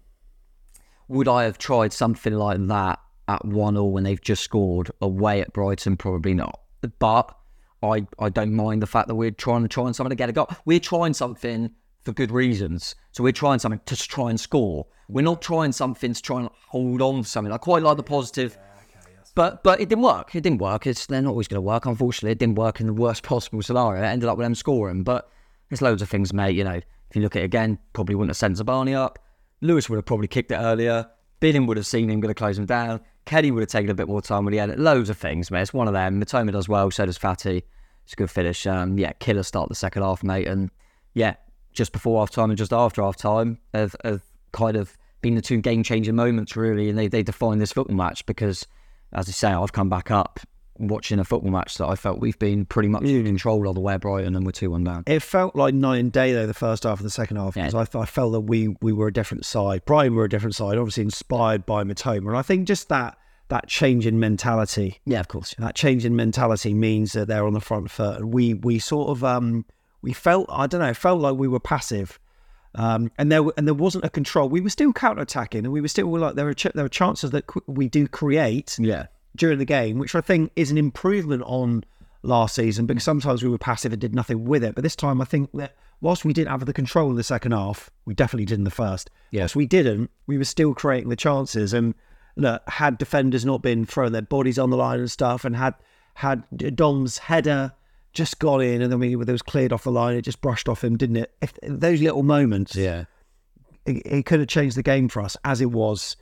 would I have tried something like that at one all when they've just scored away at Brighton? Probably not. But I, I don't mind the fact that we're trying to try something to get a goal. We're trying something for good reasons. So we're trying something to try and score. We're not trying something to try and hold on to something. I quite like the positive. But but it didn't work. It didn't work. It's They're not always going to work. Unfortunately, it didn't work in the worst possible scenario. It ended up with them scoring. But there's loads of things, mate. You know, if you look at it again, probably wouldn't have sent Zabani up. Lewis would have probably kicked it earlier. Billing would have seen him, going to close him down. Kelly would have taken a bit more time when he had it. Loads of things, mate. It's one of them. Mitoma does well, so does Fatty. It's a good finish. Um, yeah, killer start the second half, mate. And yeah, just before half time and just after half time have, have kind of been the two game changing moments, really. And they, they define this football match because, as I say, I've come back up watching a football match that I felt we've been pretty much in control of the way at Brighton, and we're two one down. It felt like night and day, though, the first half and the second half, because yeah. I, I felt that we we were a different side. Brighton were a different side, obviously inspired by Mitoma. And I think just that that change in mentality. Yeah, of course. That change in mentality means that they're on the front foot. And we, we sort of, um, we felt, I don't know, it felt like we were passive. Um, and there and there wasn't a control. We were still counter-attacking, and we were still like, there were, ch- there were chances that we do create. Yeah. During the game, which I think is an improvement on last season, because sometimes we were passive and did nothing with it. But this time, I think that whilst we didn't have the control in the second half, we definitely did in the first. Yeah. Whilst we didn't, we were still creating the chances. And look, had defenders not been throwing their bodies on the line and stuff, and had had Dom's header just got in, and then we, it was cleared off the line, it just brushed off him, didn't it? If those little moments, yeah, it, it could have changed the game for us. As it was,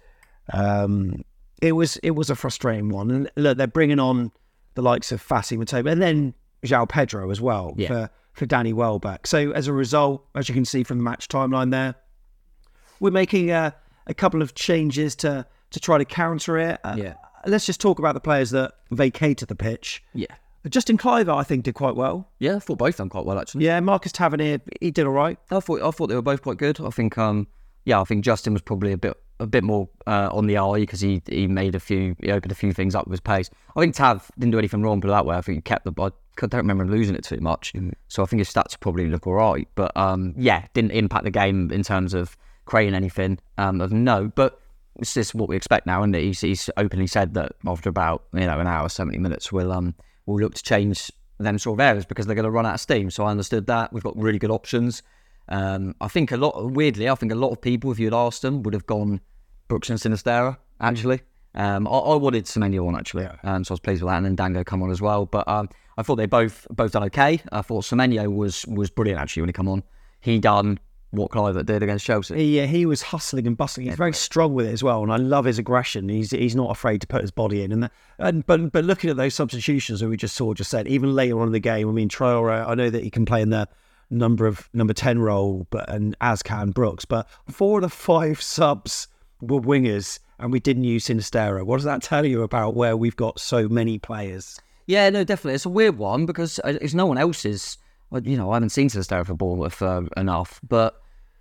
um, it was it was a frustrating one. And look, they're bringing on the likes of Fassi Matoba, and then João Pedro as well yeah. for, for Danny Welbeck. So as a result, as you can see from the match timeline there, we're making a, a couple of changes to, to try to counter it. Uh, yeah. Let's just talk about the players that vacated the pitch. Yeah. Justin Kluivert, I think, did quite well. Yeah, I thought both done quite well, actually. Yeah, Marcus Tavernier, he did all right. I thought I thought they were both quite good. I think, um, yeah, I think Justin was probably a bit a bit more uh, on the eye because he he made a few, he opened a few things up with his pace. I think Tav didn't do anything wrong, but that way I think he kept the. I don't remember him losing it too much, mm. so I think his stats probably look all right. But um, yeah, didn't impact the game in terms of creating anything um, of no. But it's just what we expect now, and he's he's openly said that after about you know an hour, seventy minutes, we'll um we'll look to change them sort of areas because they're going to run out of steam. So I understood that. We've got really good options. Um, I think a lot, weirdly, I think a lot of people, if you had asked them, would have gone Brooks and Sinisterra, actually. Um, I, I wanted Semenyo on, actually, yeah. um, so I was pleased with that, and then Dango come on as well. But um, I thought they both both done okay. I thought Semenyo was was brilliant, actually, when he come on. He done what Kluivert did against Chelsea. Yeah, he was hustling and bustling. He's yeah, very right. strong with it as well, and I love his aggression. He's he's not afraid to put his body in. And, the, and but but looking at those substitutions that we just saw, just said, even later on in the game, I mean, Traore, I know that he can play in the number of number ten role, but and as can Brooks, but four of the five subs were wingers, and we didn't use Sinisterra. What does that tell you about where we've got so many players? Yeah, no, definitely. It's a weird one because it's no one else's. You know, I haven't seen Sinisterra for Bournemouth uh, enough, but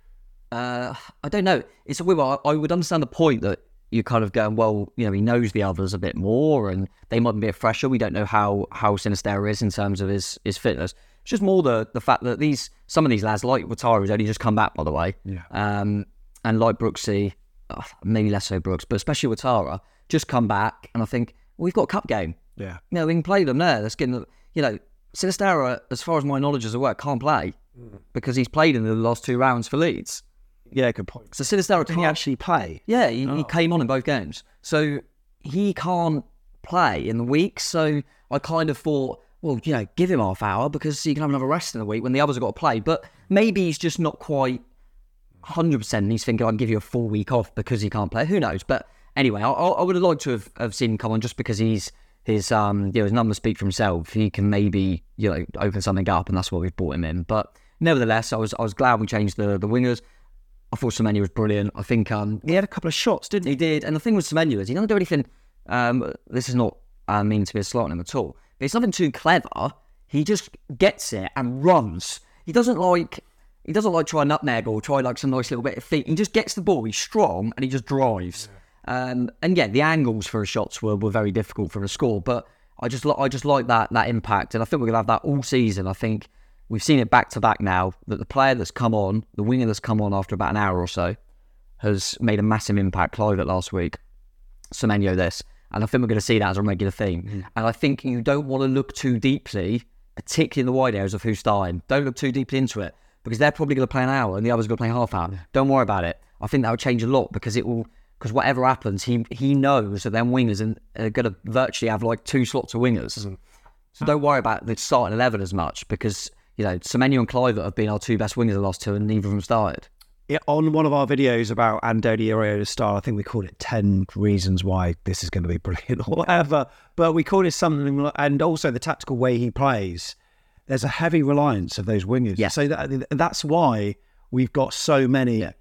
uh, I don't know. It's a weird one. I would understand the point that you're kind of going, well, you know, he knows the others a bit more, and they might be a bit fresher. We don't know how how Sinisterra is in terms of his his fitness. It's just more the the fact that these some of these lads, like Ouattara, who's only just come back, by the way, yeah, um, and like Brooksy, oh, maybe less so Brooks, but especially Ouattara, just come back, and I think well, we've got a cup game. Yeah, you know, we can play them there. Let's get, you know, Sinisterra, as far as my knowledge is aware, can't play mm. because he's played in the last two rounds for Leeds. Yeah, good point. So Sinisterra can he actually play? Yeah, he, oh. he came on in both games, so he can't play in the week. So I kind of thought, well, you know, give him half hour because he can have another rest in the week when the others have got to play. But maybe he's just not quite one hundred percent and he's thinking I can give you a full week off because he can't play. Who knows? But anyway, I, I would have liked to have, have seen him come on just because he's his um you know his numbers speak for himself. He can maybe you know open something up, and that's why we've brought him in. But nevertheless, I was I was glad we changed the the wingers. I thought Semenyo was brilliant. I think um he had a couple of shots, didn't he? He did, and the thing with Semenyo is he doesn't do anything. Um, this is not I mean to be a slight on him at all. But it's nothing too clever. He just gets it and runs. He doesn't like he doesn't like try nutmeg or try like some nice little bit of feet. He just gets the ball. He's strong and he just drives. Yeah. Um, and yeah, the angles for his shots were, were very difficult for a score. But I just I just like that that impact, and I think we're gonna have that all season. I think we've seen it back to back now that the player that's come on, the winger that's come on after about an hour or so, has made a massive impact. Kluivert last week, Semenyo this. And I think we're going to see that as a regular theme. Mm. And I think you don't want to look too deeply, particularly in the wide areas of who's starting. Don't look too deeply into it because they're probably going to play an hour and the others are going to play half hour. Yeah. Don't worry about it. I think that will change a lot because it will, because whatever happens, he he knows that them wingers are going to virtually have like two slots of wingers. Mm. So don't worry about the starting eleven as much because, you know, Semenyo and Kluivert have been our two best wingers the last two and neither of them started. Yeah, on one of our videos about Andoni Iraola's style, I think we called it ten reasons why this is going to be brilliant or whatever. But we called it something, and also the tactical way he plays. There's a heavy reliance of those wingers. Yeah. So that, that's why we've got so many yeah.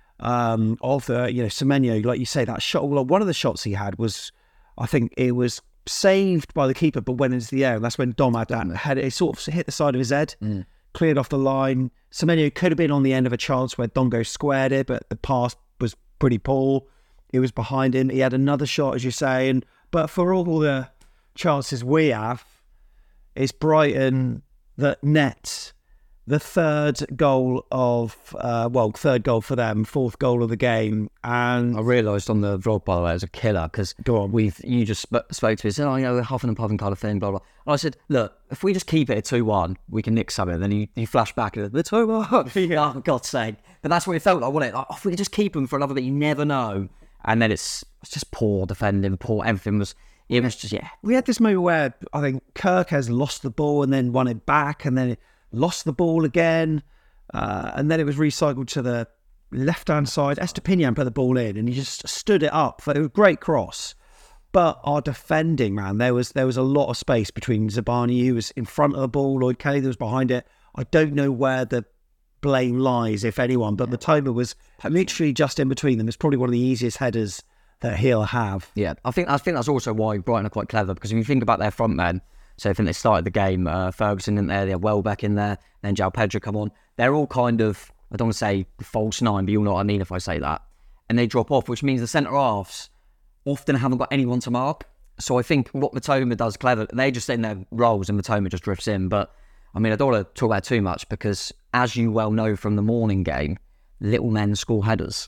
um, of the, you know, Semenyo, like you say, that shot. Well, one of the shots he had was, I think it was saved by the keeper, but went into the air. And that's when Dom had that head. It sort of hit the side of his head. Mm. Cleared off the line. Semenyo could have been on the end of a chance where Dongo squared it, but the pass was pretty poor. It was behind him. He had another shot, as you say, and but for all the chances we have, it's Brighton that net the third goal of, uh, well, third goal for them, fourth goal of the game. And I realised on the vlog, by the way, it was a killer because we've you just sp- spoke to me, said, oh, you know, huffing and puffing kind of thing, blah, blah. And I said, look, if we just keep it at two one, we can nick something. Then you, you flash back and it's two one. Oh, for God's sake. But that's what it felt like, wasn't it? Like, oh, if we could just keep them for another bit, you never know. And then it's, it's just poor defending, poor, everything was, it was just, yeah. We had this moment where I think Kirk has lost the ball and then won it back and then it lost the ball again, uh, and then it was recycled to the left-hand side. Estepinian put the ball in, and he just stood it up. It was a great cross. But our defending, man, there was there was a lot of space between Zabani, who was in front of the ball, Lloyd Kelly, that was behind it. I don't know where the blame lies, if anyone, but Matoma was literally just in between them. It's probably one of the easiest headers that he'll have. Yeah, I think I think that's also why Brighton are quite clever, because if you think about their front men, so I think they started the game, uh, Ferguson in there, they had Welbeck in there, then João Pedro come on. They're all kind of, I don't want to say false nine, but you'll know what I mean if I say that. And they drop off, which means the centre-halves often haven't got anyone to mark. So I think what Matoma does clever, they just in their roles and Matoma just drifts in. But, I mean, I don't want to talk about it too much because, as you well know from the morning game, little men score headers.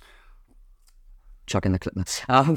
Chucking the clip there. Um,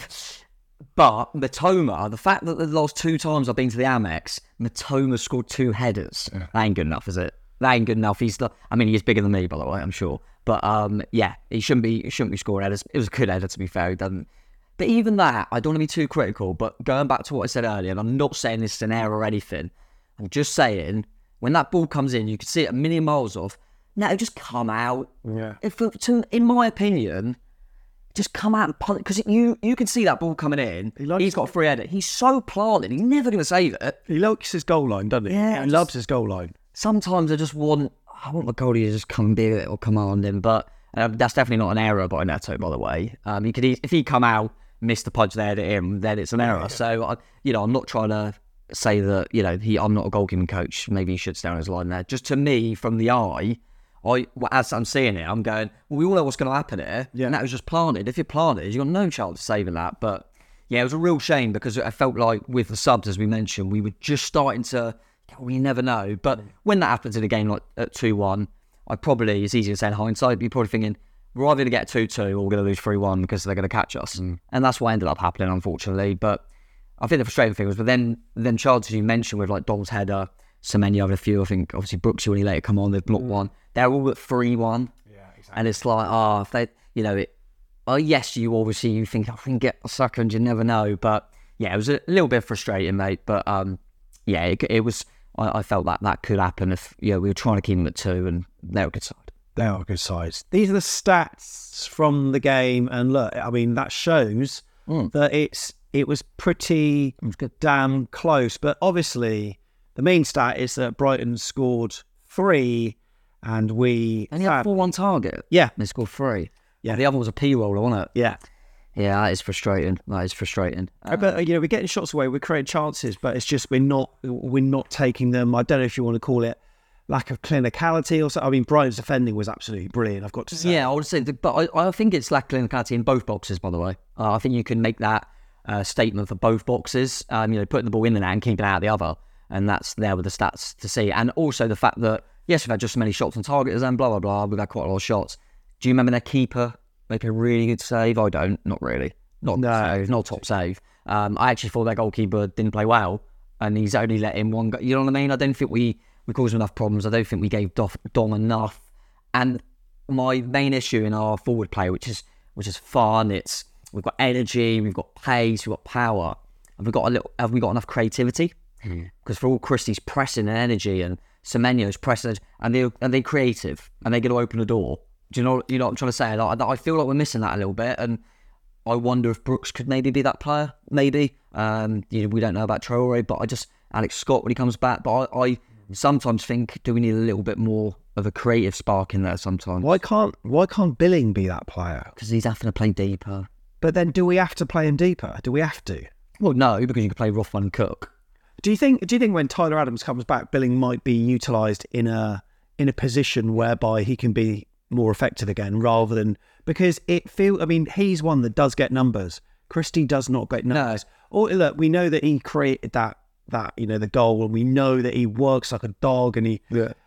But Matoma, the fact that the last two times I've been to the Amex, Matoma scored two headers. Yeah. That ain't good enough, is it? That ain't good enough. He's the, I mean, he's bigger than me, by the way, I'm sure. But um, yeah, he shouldn't be he shouldn't be scoring headers. It was a good header, to be fair. He doesn't. But even that, I don't want to be too critical. But going back to what I said earlier, and I'm not saying this is an error or anything. I'm just saying when that ball comes in, you can see it a million miles off. Now it just come out. Yeah. If, to, in my opinion. Just come out and punt because you you can see that ball coming in. He likes He's got a free header. He's so planted. He's never going to save it. He likes his goal line, doesn't he? Yeah, he loves his goal line. Sometimes I just want I want the goalie to just come and be it or command him, but uh, that's definitely not an error by Neto, by the way. Um, he could if he come out, miss the punch there to him, then it's an error. Yeah. So I, you know, I'm not trying to say that you know he. I'm not a goalkeeping coach. Maybe he should stay on his line there. Just to me, from the eye. I, as I'm seeing it, I'm going, well, we all know what's going to happen here. Yeah. And that was just planted. If you're planted, you've got no chance of saving that. But yeah, it was a real shame because I felt like with the subs, as we mentioned, we were just starting to, we never know. But when that happens in a game like at two one, I probably, it's easy to say in hindsight, but you're probably thinking, we're either going to get two two or we're going to lose three one because they're going to catch us. Mm. And that's what ended up happening, unfortunately. But I think the frustrating thing was, but then, then chances you mentioned with like Dom's header, Semenyo had a few, I think obviously Brooksy when he later come on, they've blocked mm. one. They're all at three one. Yeah, exactly. And it's like, oh, if they, you know, it, well, yes, you obviously, you think, I can get a second, you never know. But yeah, it was a little bit frustrating, mate. But um, yeah, it, it was, I, I felt that that could happen if, you know, we were trying to keep them at two and they were a good side. They are a good side. These are the stats from the game. And look, I mean, that shows mm. that it's, it was pretty it was good. damn close. But obviously, the main stat is that Brighton scored three. And we... And he had four on target. Yeah. They scored three. Yeah. The other was a P-roller, wasn't it? Yeah. Yeah, that is frustrating. That is frustrating. Uh, but, you know, we're getting shots away. We're creating chances, but it's just we're not we're not taking them. I don't know if you want to call it lack of clinicality or something. I mean, Brighton's defending was absolutely brilliant, I've got to say. Yeah, I would say... But I, I think it's lack of clinicality in both boxes, by the way. Uh, I think you can make that uh, statement for both boxes. Um, you know, putting the ball in the net and keeping it out the other. And that's there with the stats to see. And also the fact that yes, we've had just as many shots on target as them, blah, blah, blah. We've had quite a lot of shots. Do you remember their keeper make a really good save? I don't. Not really. Not no. save, not top save. Um, I actually thought their goalkeeper didn't play well, and he's only let in one go. You know what I mean? I don't think we, we caused him enough problems. I don't think we gave Dom enough. And my main issue in our forward play, which is which is fun, it's we've got energy, we've got pace, we've got power. Have we got a little? Have we got enough creativity? Because mm. for all Christie's pressing and energy and Semenyo's pressing and they and they creative and they're going to open the door. Do you know? You know what I'm trying to say? Like, I feel like we're missing that a little bit, and I wonder if Brooks could maybe be that player. Maybe um, you know, we don't know about Traore, but I just Alex Scott when he comes back. But I, I sometimes think, do we need a little bit more of a creative spark in there? Sometimes. Why can't Why can't Billing be that player? Because he's having to play deeper. But then, do we have to play him deeper? Do we have to? Well, no, because you can play Rothman and Cook. Do you think? Do you think when Tyler Adams comes back, Billing might be utilised in a in a position whereby he can be more effective again, rather than because it feel? I mean, he's one that does get numbers. Christie does not get numbers. No. Or look, we know that he created that that you know the goal, and we know that he works like a dog, and he, yeah.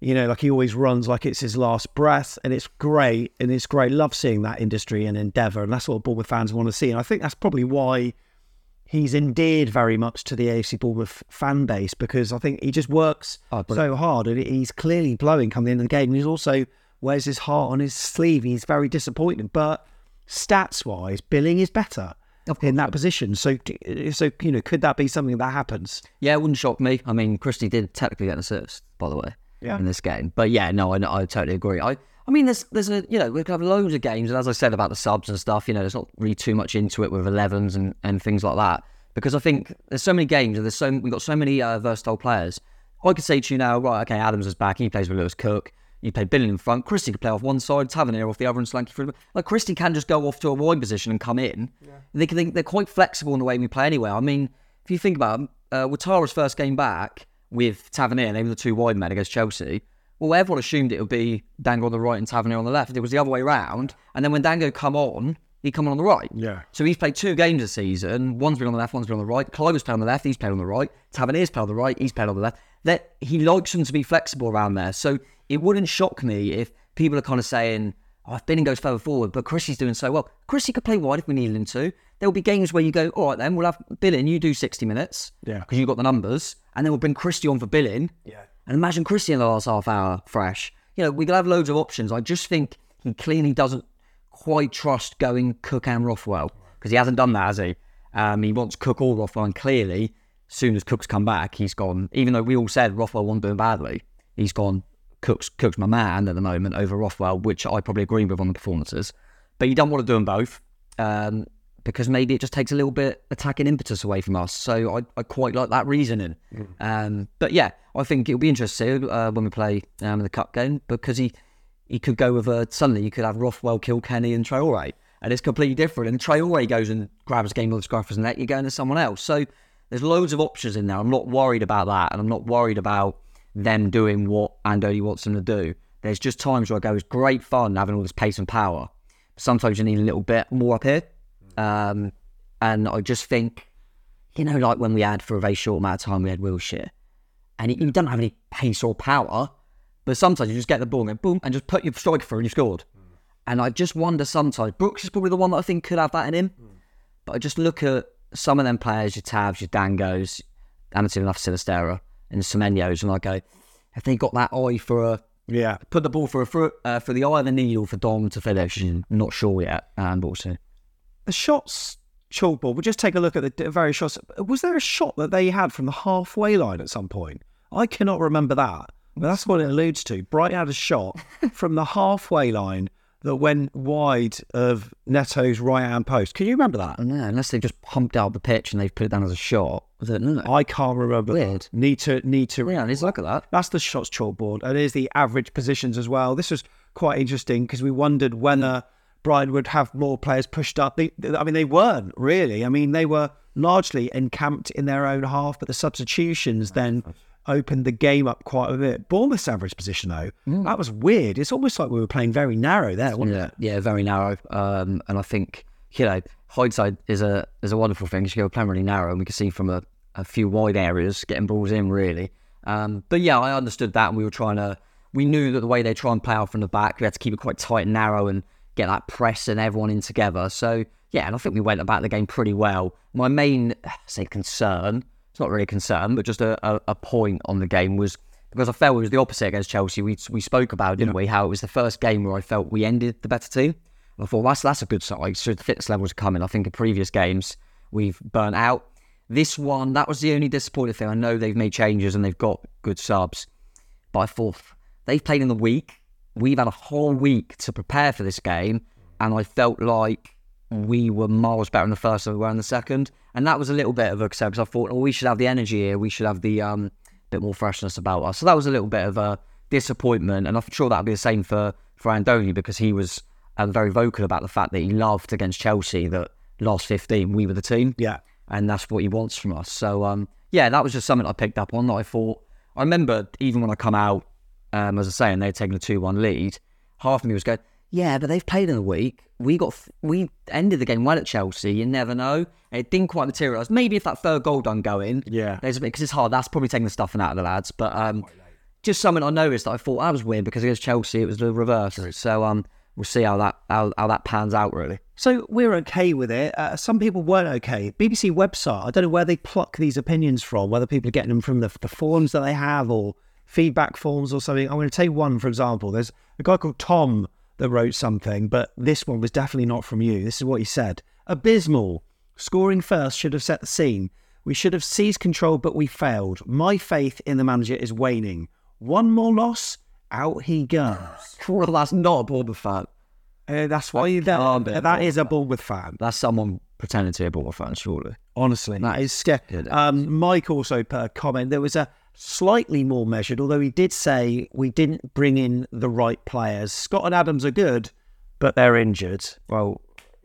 You know, like he always runs like it's his last breath, and it's great, and it's great. Love seeing that industry and endeavour, and that's what Bournemouth fans want to see. And I think that's probably why he's endeared very much to the A F C Bournemouth fan base, because I think he just works oh, so hard, and he's clearly blowing coming into the game. And he's also wears his heart on his sleeve. He's very disappointed, but stats-wise, Billing is better in that position. So, so you know, could that be something that happens? Yeah, it wouldn't shock me. I mean, Christie did technically get an assist, by the way. Yeah. In this game, but yeah, no, I, I totally agree. I, I mean, there's, there's a, you know, we could have loads of games, and as I said about the subs and stuff, you know, there's not really too much into it with elevens and, and things like that, because I think there's so many games, and there's so we've got so many uh, versatile players. I could say to you now, right, okay, Adams is back, he plays with Lewis Cook, you play Billing in front, Christie could play off one side, Tavernier off the other, and Slanky through. Like Christie can just go off to a wide position and come in. Yeah. They can, they're quite flexible in the way we play anyway. I mean, if you think about it, uh, Ouattara's first game back with Tavernier, they were the two wide men against Chelsea. Well, everyone assumed it would be Dango on the right and Tavernier on the left. It was the other way around. And then when Dango come on, he come on on the right. Yeah. So he's played two games this season. One's been on the left, one's been on the right. Cliver's played on the left, he's played on the right. Tavernier's played on the right, he's played on the left. That he likes them to be flexible around there. So it wouldn't shock me if people are kind of saying, oh, if Billing goes further forward, but Christie's doing so well. Christie could play wide if we needed him to. There will be games where you go, all right then, we'll have Billing, you do sixty minutes. Yeah. Because you've got the numbers. And then we'll bring Christie on for Billing. Yeah. And imagine Christie in the last half hour fresh. You know, we could have loads of options. I just think he clearly doesn't quite trust going Cook and Rothwell, because he hasn't done that, has he? Um, he wants Cook or Rothwell, and clearly, as soon as Cook's come back, he's gone, even though we all said Rothwell wasn't doing badly, he's gone, Cook's, Cook's my man at the moment over Rothwell, which I probably agree with on the performances. But you don't want to do them both, um, because maybe it just takes a little bit attacking impetus away from us. So I, I quite like that reasoning. Mm. Um, but yeah, I think it'll be interesting uh, when we play um, in the cup game, because he he could go with a, suddenly you could have Rothwell, Kilkenny and Traore, and it's completely different. And Traore goes and grabs a game of the Scruffers net, you're going to someone else. So there's loads of options in there. I'm not worried about that, and I'm not worried about them doing what Andoni wants them to do. There's just times where I go, it's great fun having all this pace and power. Sometimes you need a little bit more up here. Um, and I just think, you know, like when we had for a very short amount of time, we had Wilshere, and he, he doesn't have any pace or power, but sometimes you just get the ball and go boom, and just put your striker through and you scored. Mm. And I just wonder sometimes, Brooks is probably the one that I think could have that in him, mm. but I just look at some of them players, your Tavs, your Dangos, Amateur enough Sinistera, and the Semenyos, and I go, have they got that eye for a, yeah, put the ball for a for, uh, for the eye of the needle for Dom to finish? I'm not sure yet, um, but we'll see. The shots, chalkboard, we'll just take a look at the various shots. Was there a shot that they had from the halfway line at some point? I cannot remember that, but that's what it alludes to. Brighton had a shot from the halfway line that went wide of Neto's right-hand post. Can you remember that? No, unless they just pumped out the pitch and they've put it down as a shot. Was it? No. I can't remember. Weird. That. Need to, need to. Yeah, let's look at that. That's the shots chalkboard. And there's the average positions as well. This was quite interesting because we wondered whether Brighton would have more players pushed up. They, I mean, they weren't really. I mean, they were largely encamped in their own half, but the substitutions then opened the game up quite a bit. Bournemouth's average position, though, mm. that was weird. It's almost like we were playing very narrow there, wasn't yeah, it? Yeah, very narrow. Um, and I think, you know, hindsight is a is a wonderful thing. You go playing really narrow, and we could see from a, a few wide areas getting balls in, really. Um, but yeah, I understood that, and we were trying to. We knew that the way they try and play out from the back, we had to keep it quite tight and narrow and get that press and everyone in together. So yeah, and I think we went about the game pretty well. My main, say, concern. It's not really a concern, but just a, a, a point on the game was because I felt it was the opposite against Chelsea. We we spoke about, didn't yeah. we, how it was the first game where I felt we ended the better team. And I thought, that's, that's a good sign. So the fitness levels are coming. I think in previous games, we've burnt out. This one, that was the only disappointing thing. I know they've made changes and they've got good subs. But I thought, they've played in the week. We've had a whole week to prepare for this game. And I felt like we were miles better in the first than we were in the second. And that was a little bit of a concern because I thought, oh, we should have the energy here. We should have the um, bit more freshness about us. So that was a little bit of a disappointment. And I'm sure that'll be the same for, for Andoni because he was um, very vocal about the fact that he loved against Chelsea that last fifteen, we were the team. Yeah. And that's what he wants from us. So, um, yeah, that was just something I picked up on that I thought, I remember even when I come out, um, as I say, and they'd taken a two one lead, half of me was going, yeah, but they've played in a week. We got we ended the game well at Chelsea. You never know. It didn't quite materialise. Maybe if that third goal done go in, yeah, there's a bit because it's hard. That's probably taking the stuffing out of the lads. But um, just something I noticed that I thought that was weird because against Chelsea it was the reverse. So um, we'll see how that how, how that pans out really. So we're okay with it. Uh, some people weren't okay. B B C website, I don't know where they pluck these opinions from, whether people are getting them from the, the forums that they have or feedback forms or something. I'm going to take one, for example. There's a guy called Tom that wrote something, but this one was definitely not from you. This is what he said. Abysmal. Scoring first should have set the scene. We should have seized control, but we failed. My faith in the manager is waning. One more loss, out he goes. Well, that's not a Bournemouth fan. Uh, that's why you that, uh, that is a Bournemouth fan. That's someone pretending to be a Bournemouth fan, surely. Honestly, that is scary. Um, Mike also put a comment. There was a slightly more measured, although he did say we didn't bring in the right players. Scott and Adams are good, but they're injured. Well,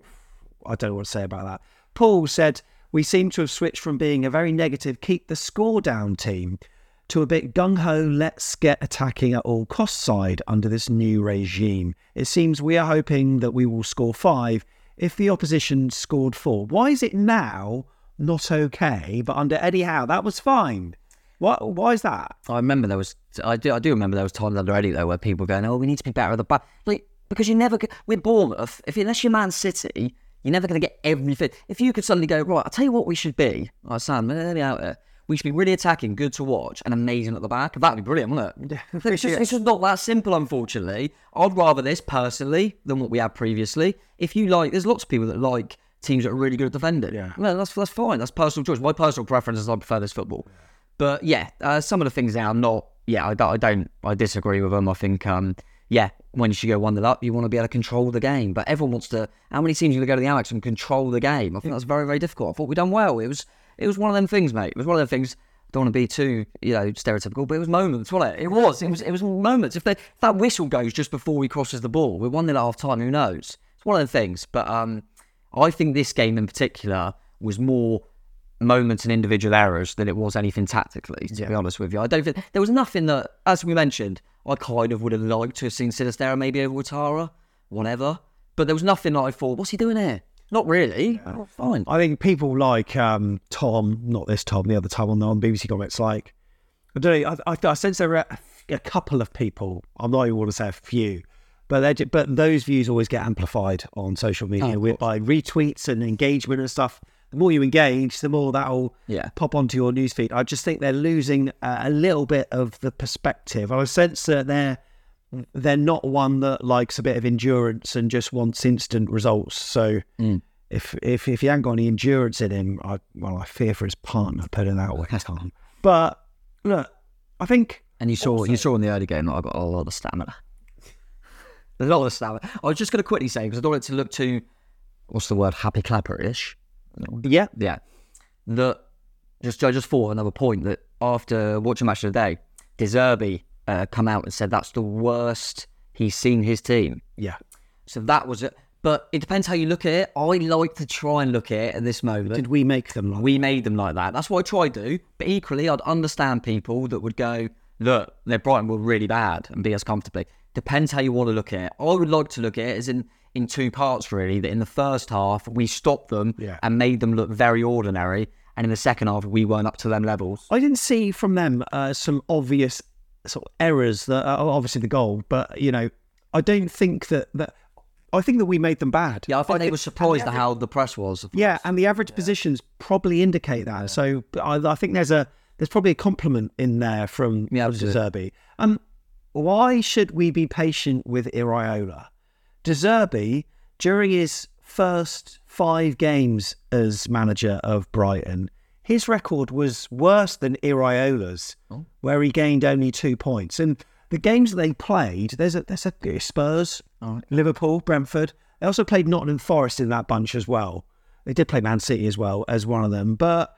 I don't know what to say about that. Paul said, we seem to have switched from being a very negative, keep the score down team to a bit gung-ho, let's get attacking at all costs side under this new regime. It seems we are hoping that we will score five if the opposition scored four. Why is it now not okay, but under Eddie Howe, that was fine? What? Why is that? I remember there was, I do, I do remember there was times under Eddie though where people were going, oh, we need to be better at the back. Like, because you never, with Bournemouth, if unless you're Man City, you're never going to get everything. If you could suddenly go, right, I'll tell you what we should be. All right, Sam, let me out there. We should be really attacking, good to watch, and amazing at the back. That'd be brilliant, wouldn't it? It's just, it's just not that simple, unfortunately. I'd rather this, personally, than what we had previously. If you like, there's lots of people that like teams that are really good at defending. Yeah. Well, that's, that's fine. That's personal choice. My personal preference is I prefer this football. But yeah, uh, some of the things now, not, yeah, I don't, I don't, I disagree with them. I think, um, yeah, when you should go one nil up, you want to be able to control the game. But everyone wants to, how many teams are going to go to the Amex and control the game? I think that's very, very difficult. I thought we'd done well. It was, it was one of them things, mate. It was one of them things. Don't want to be too, you know, stereotypical, but it was moments, wasn't it? It was. It was. It was moments. If, they, if that whistle goes just before he crosses the ball, we're one nil at half time. Who knows? It's one of the things. But um, I think this game in particular was more moments and individual errors than it was anything tactically. To yeah. be honest with you, I don't think there was nothing that, as we mentioned, I kind of would have liked to have seen Sinisterra maybe over Ouattara, whatever. But there was nothing that I thought, what's he doing here? Not really. Yeah. Oh, fine. I think people like um, Tom, not this Tom, the other Tom on the on B B C comments, like, I don't know, I, I, I sense there are a, a couple of people, I'm not even want to say a few, but just, but those views always get amplified on social media oh, with, by retweets and engagement and stuff. The more you engage, the more that'll yeah. pop onto your newsfeed. I just think they're losing uh, a little bit of the perspective. I sense that they're they're not one that likes a bit of endurance and just wants instant results. So mm. if if if he hasn't got any endurance in him, I well, I fear for his partner, put it that way, Tom. But look, I think, and you saw also, you saw in the early game that I got a lot of stamina. There's a lot of stamina. I was just going to quickly say because I don't want it to look too, what's the word, happy clapper-ish. Yeah, yeah. That just I just thought another point that after watching Match of the Day, De Zerbi uh, come out and said that's the worst he's seen his team. Yeah. So that was it. But it depends how you look at it. I like to try and look at it at this moment. Did we make them like We made them like that. That's what I try to do. But equally, I'd understand people that would go, look, their Brighton were really bad and beat us comfortably. Depends how you want to look at it. I would like to look at it as in, in two parts, really. That in the first half, we stopped them yeah. and made them look very ordinary. And in the second half, we weren't up to them levels. I didn't see from them uh, some obvious sort of errors that are obviously the goal. But, you know, I don't think that... that I think that we made them bad. Yeah, I think I they think, were surprised at how the press was. Yeah, and the average yeah. positions probably indicate that. Yeah. So I, I think there's a there's probably a compliment in there from yeah, De Zerbi. Um, why should we be patient with Iraola? De Zerbi, during his first five games as manager of Brighton, his record was worse than Iraola's, oh. where he gained only two points. And the games that they played, there's a there's a Spurs, right. Liverpool, Brentford. They also played Nottingham Forest in that bunch as well. They did play Man City as well as one of them. But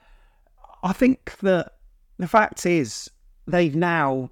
I think that the fact is they've now,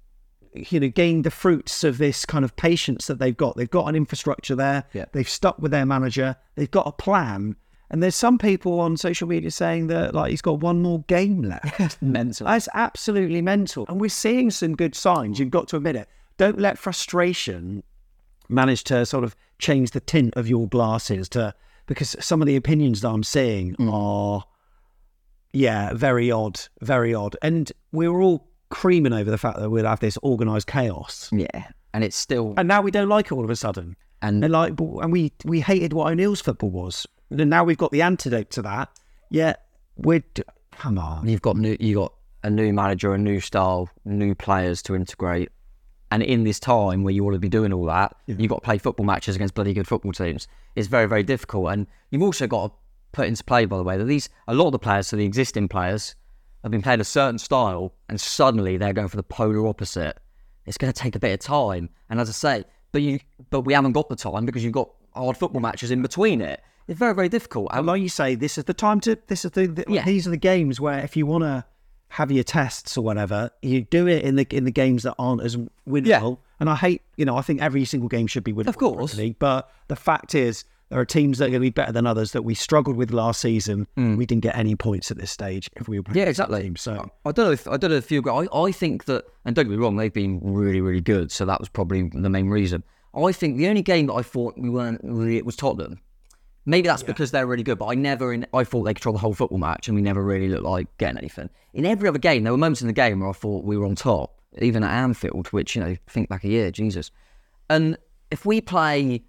you know, gained the fruits of this kind of patience that they've got. They've got an infrastructure there. Yeah. They've stuck with their manager. They've got a plan. And there's some people on social media saying that like he's got one more game left. Mental. That's absolutely mental. And we're seeing some good signs. You've got to admit it. Don't let frustration manage to sort of change the tint of your glasses to because some of the opinions that I'm seeing mm. are, yeah, very odd, very odd. And we were all creaming over the fact that we'd have this organised chaos. Yeah, and it's still... And now we don't like it all of a sudden. And, and like, and we, we hated what O'Neill's football was. And now we've got the antidote to that. Yeah, we're... Come on. You've got new, you got a new manager, a new style, new players to integrate. And in this time where you want to be doing all that, yeah. you've got to play football matches against bloody good football teams. It's very, very difficult. And you've also got to put into play, by the way, that these a lot of the players, so the existing players, have been playing a certain style, and suddenly they're going for the polar opposite. It's going to take a bit of time. And as I say, but you, but we haven't got the time because you've got hard football matches in between it. It's very, very difficult. And like you say, this is the time to. This is the. the yeah. These are the games where if you want to have your tests or whatever, you do it in the in the games that aren't as winnable. Yeah. And I hate, you know, I think every single game should be winnable. Of course. Really, but the fact is, there are teams that are going to be better than others that we struggled with last season. Mm. We didn't get any points at this stage if we were playing yeah, exactly. Team, so I don't know. If, I don't know if you agree. I, I think that, and don't get me wrong, they've been really, really good. So that was probably the main reason. I think the only game that I thought we weren't really, it was Tottenham. Maybe that's yeah. because they're really good, but I never, in, I thought they controlled the whole football match and we never really looked like getting anything. In every other game, there were moments in the game where I thought we were on top, even at Anfield, which, you know, think back a year, Jesus. And if we play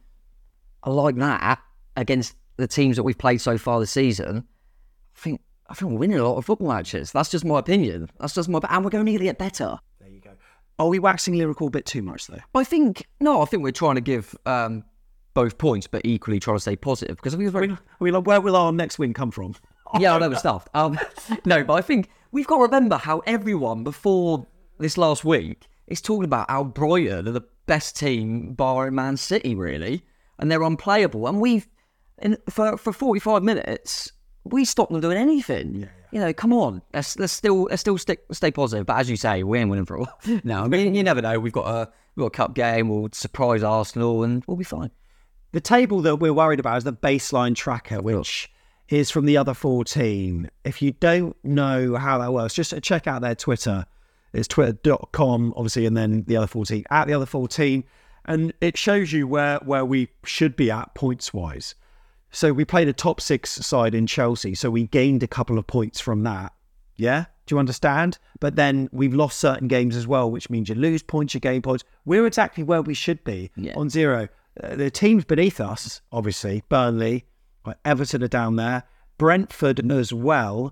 like that against the teams that we've played so far this season, I think I think we're winning a lot of football matches. That's just my opinion. That's just my, and we're going to get better. There you go. Are we waxing lyrical a bit too much, though? I think, no, I think we're trying to give... Um, both points, but equally trying to stay positive because I think it's very. I mean, like, where will our next win come from? Yeah, I know it's stuffed. Um, no, but I think we've got to remember how everyone before this last week is talking about how Brighton are the best team, barring Man City, really, and they're unplayable. And we've, in, for for forty-five minutes, we stopped them doing anything. Yeah, yeah. You know, come on, let's let's still let's still stick stay positive. But as you say, we ain't winning for a while. No, I mean you never know. We've got a we've got a cup game. We'll surprise Arsenal, and we'll be fine. The table that we're worried about is the baseline tracker, which is from the other fourteen. If you don't know how that works, just check out their Twitter. It's twitter dot com, obviously, and then the other fourteen. At the other fourteen, and it shows you where, where we should be at points-wise. So we played a top six side in Chelsea, so we gained a couple of points from that. Yeah? Do you understand? But then we've lost certain games as well, which means you lose points, you gain points. We're exactly where we should be yeah. on zero. Uh, the teams beneath us, obviously, Burnley, like Everton are down there, Brentford as well,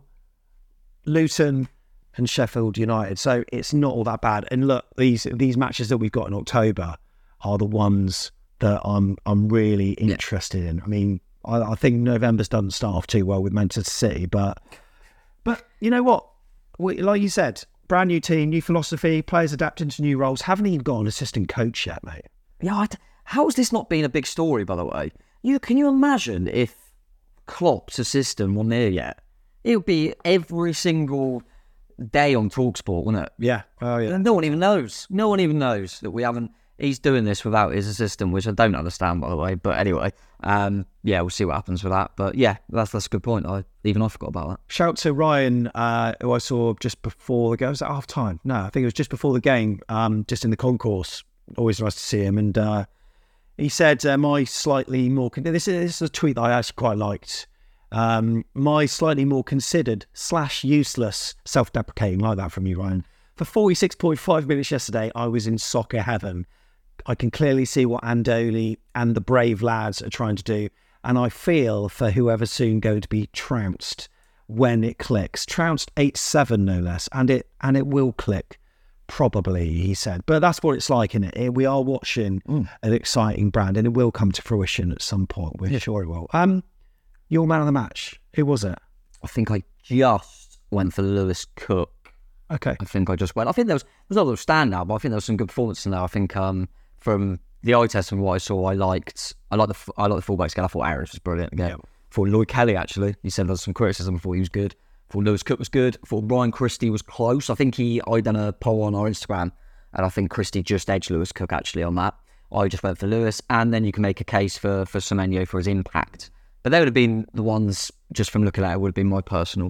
Luton and Sheffield United. So it's not all that bad. And look, these these matches that we've got in October are the ones that I'm I'm really interested yeah. in. I mean, I, I think November's doesn't start off too well with Manchester City, but but you know what? We, like you said, brand new team, new philosophy, players adapting to new roles. Haven't even got an assistant coach yet, mate. Yeah, I d- how has this not been a big story, by the way? You can you imagine if Klopp's assistant wasn't there yet? It would be every single day on TalkSport, wouldn't it? Yeah. Oh, yeah. And no one even knows. No one even knows that we haven't... He's doing this without his assistant, which I don't understand, by the way. But anyway, um, yeah, we'll see what happens with that. But yeah, that's that's a good point. I even I forgot about that. Shout out to Ryan, uh, who I saw just before the game. Was it half time? No, I think it was just before the game, um, just in the concourse. Always nice to see him. And uh, he said, uh, my slightly more... Con- this, is, this is a tweet that I actually quite liked. Um, my slightly more considered slash useless self-deprecating, like that from you, Ryan. For forty-six point five minutes yesterday, I was in soccer heaven. I can clearly see what Andoli and the brave lads are trying to do, and I feel for whoever's soon going to be trounced when it clicks. Trounced eight seven, no less, and it and it will click, probably, he said. But that's what it's like, isn't it? We are watching mm. an exciting brand, and it will come to fruition at some point. We're yeah. sure it will. Um, your man of the match, who was it? I think I just went for Lewis Cook. Okay. I think I just went. I think there was there was not a little standout, but I think there was some good performance in there. I think um, from the eye test and what I saw, I liked I liked the I liked the fullback scale. I thought Arias was brilliant again. Yep. I thought Lloyd Kelly, actually, he said there was some criticism. I thought he was good. I thought Lewis Cook was good. I thought Ryan Christie was close. I think he I done a poll on our Instagram, and I think Christie just edged Lewis Cook actually on that. I just went for Lewis, and then you can make a case for for Semenyo for his impact. But they would have been the ones, just from looking at it, would have been my personal.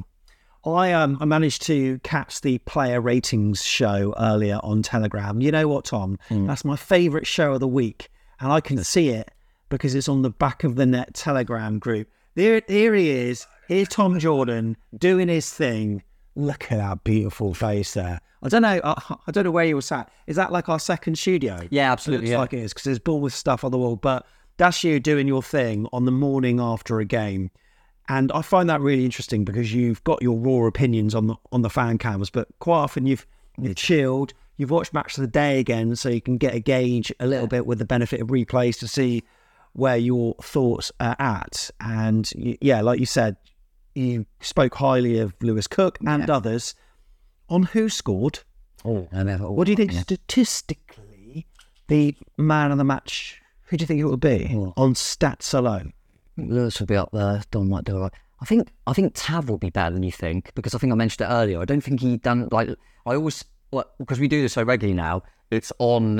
I um I managed to catch the player ratings show earlier on Telegram. You know what, Tom? Mm. That's my favourite show of the week, and I can see it because it's on the back of the net Telegram group. There, here he is. Here's Tom Jordan doing his thing. Look at that beautiful face there. I don't know. I, I don't know where you were sat. Is that like our second studio? Yeah, absolutely. It looks yeah. like it is because there's Bournemouth stuff on the wall. But that's you doing your thing on the morning after a game, and I find that really interesting because you've got your raw opinions on the on the fan cams, but quite often you've you've chilled. You've watched Match of the Day again, so you can get a gauge a little bit with the benefit of replays to see where your thoughts are at. And yeah, like you said, you spoke highly of Lewis Cook and Yeah. others. On who scored? Oh, I never. What do you think yeah. statistically the man of the match? Who do you think it would be Oh. on stats alone? Lewis will be up there. Don might do it. I think I think Tav will be better than you think because I think I mentioned it earlier. I don't think he done like I always because we do this so regularly now. It's on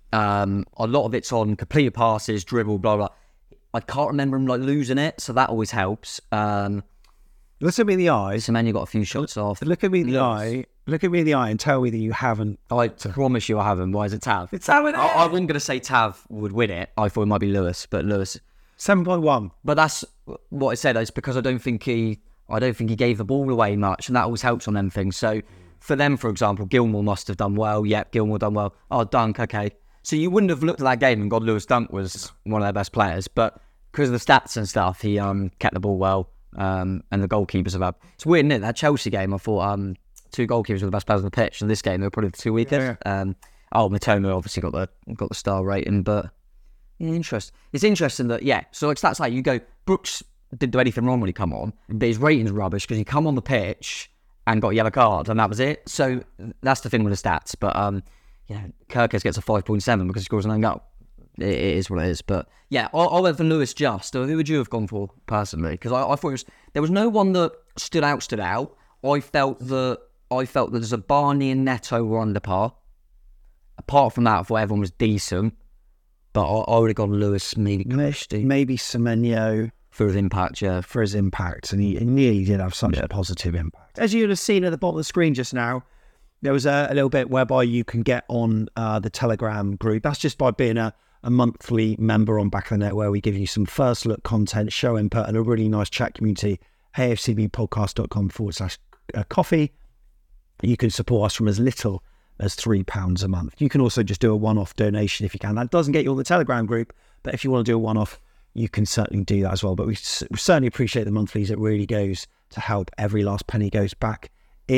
um, a lot of it's on completed passes, dribble, blah blah. I can't remember him like losing it, so that always helps. Um, Look at me in the eyes. So man, you got a few shots off. Look at me in the eye. Look at me in the eye and tell me that you haven't. I promise you, I haven't. Why is it Tav? It's Tav. I, I wasn't going to say Tav would win it. I thought it might be Lewis, but Lewis seven point one. But that's what I said. It's because I don't think he, I don't think he gave the ball away much, and that always helps on them things. So for them, for example, Gilmore must have done well. Yep, Gilmore done well. Oh, Dunk, okay. So you wouldn't have looked at that game and gone, Lewis Dunk was one of their best players, but because of the stats and stuff, he um kept the ball well. Um, and the goalkeepers have had. It's weird, isn't it? That Chelsea game, I thought um two goalkeepers were the best players on the pitch. And this game, they were probably the two weakest. Yeah. Um, oh, Matoma obviously got the got the star rating, but yeah, interesting. It's interesting that yeah. So like stats like you go, Brooks didn't do anything wrong when he come on, but his rating's rubbish because he come on the pitch and got a yellow card, and that was it. So that's the thing with the stats. But um, you know, Kirkes gets a five point seven because he scores an own goal. It, it is what it is. But yeah, I'll, I'll have for Lewis just. Or who would you have gone for personally? Because I, I thought it was, there was no one that stood out. Stood out. I felt that I felt that there's a Barney and Neto were under par. Apart from that, I thought everyone was decent. But I, I would have gone Lewis, maybe Christie. Maybe Semenyo. For his impact, yeah. For his impact. And he, he nearly did have such yeah. a positive impact. As you would have seen at the bottom of the screen just now, there was a, a little bit whereby you can get on uh, the Telegram group. That's just by being a, a monthly member on Back of the Net, where we give you some first look content, show input, and a really nice chat community. A F C B podcast dot com forward slash coffee. You can support us from as little as three pounds a month. You can also just do a one-off donation if you can. That doesn't get you on the Telegram group, but if you want to do a one-off, you can certainly do that as well. But we, we certainly appreciate the monthlies. It really goes to help. Every last penny goes back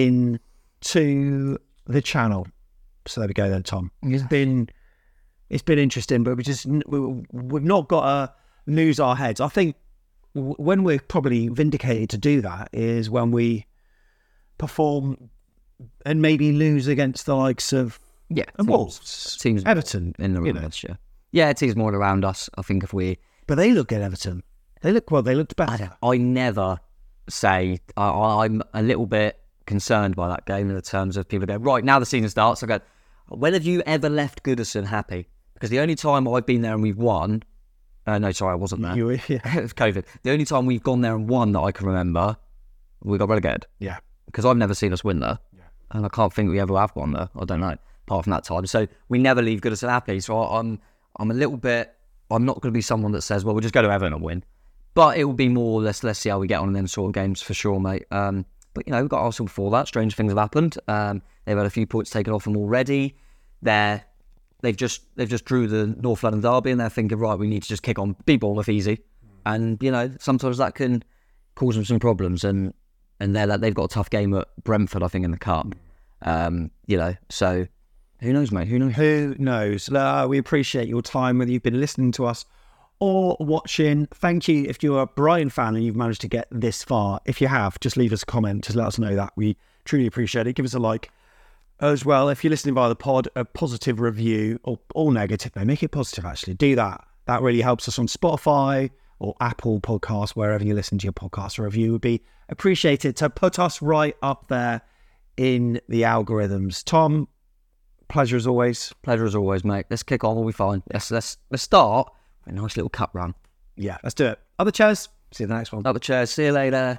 into the channel. So there we go then, Tom. It's been it's been interesting, but we just we, we've not got to lose our heads. I think when we're probably vindicated to do that is when we perform and maybe lose against the likes of yeah, teams, Wolves, teams Everton in the race. Yeah, yeah, teams more around us. I think if we, but they look at Everton. They look well. They looked better. I, I never say I, I'm a little bit concerned by that game in the terms of people go right now the season starts. I go, when have you ever left Goodison happy? Because the only time I've been there and we've won. Uh, no, sorry, I wasn't there. You were, yeah. It was COVID. The only time we've gone there and won that I can remember, we got relegated. Yeah. Because I've never seen us win there. Yeah. And I can't think we ever have won there. I don't know, apart from that time. So we never leave Goodison happy. So I'm I'm a little bit, I'm not going to be someone that says, well, we'll just go to Everton and win. But it will be more, let's, let's see how we get on in them sort of games for sure, mate. Um, but, you know, we've got Arsenal before that. Strange things have happened. Um, they've had a few points taken off them already. They're... They've just they've just drew the North London derby and they're thinking, right, we need to just kick on, beat Bournemouth easy, and you know sometimes that can cause them some problems. And and they're like, they've got a tough game at Brentford, I think, in the cup. Um, you know, so who knows, mate? Who knows? Who knows? Uh, we appreciate your time, whether you've been listening to us or watching. Thank you if you're a Brighton fan and you've managed to get this far. If you have, just leave us a comment. Just let us know that. We truly appreciate it. Give us a like. As well, if you're listening via the pod, a positive review, or all negative, no, make it positive actually. Do that. That really helps us on Spotify or Apple Podcasts, wherever you listen to your podcast. A review would be appreciated to put us right up there in the algorithms. Tom, pleasure as always. Pleasure as always, mate. Let's kick on, we'll be fine. Let's, let's, let's start with a nice little cup run. Yeah, let's do it. Other chairs. See you in the next one. Other chairs. See you later.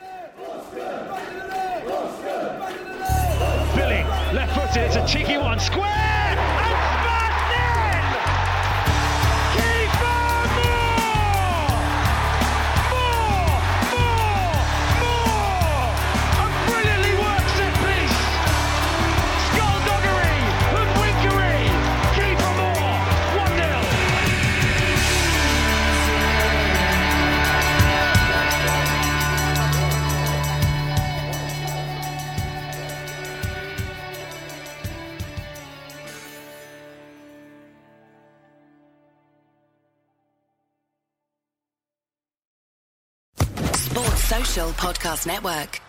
Left footed, it's a cheeky one, square, and smashed in! Kiefer Moore! More! More! More! A brilliantly worked set piece! Sports Social Podcast Network.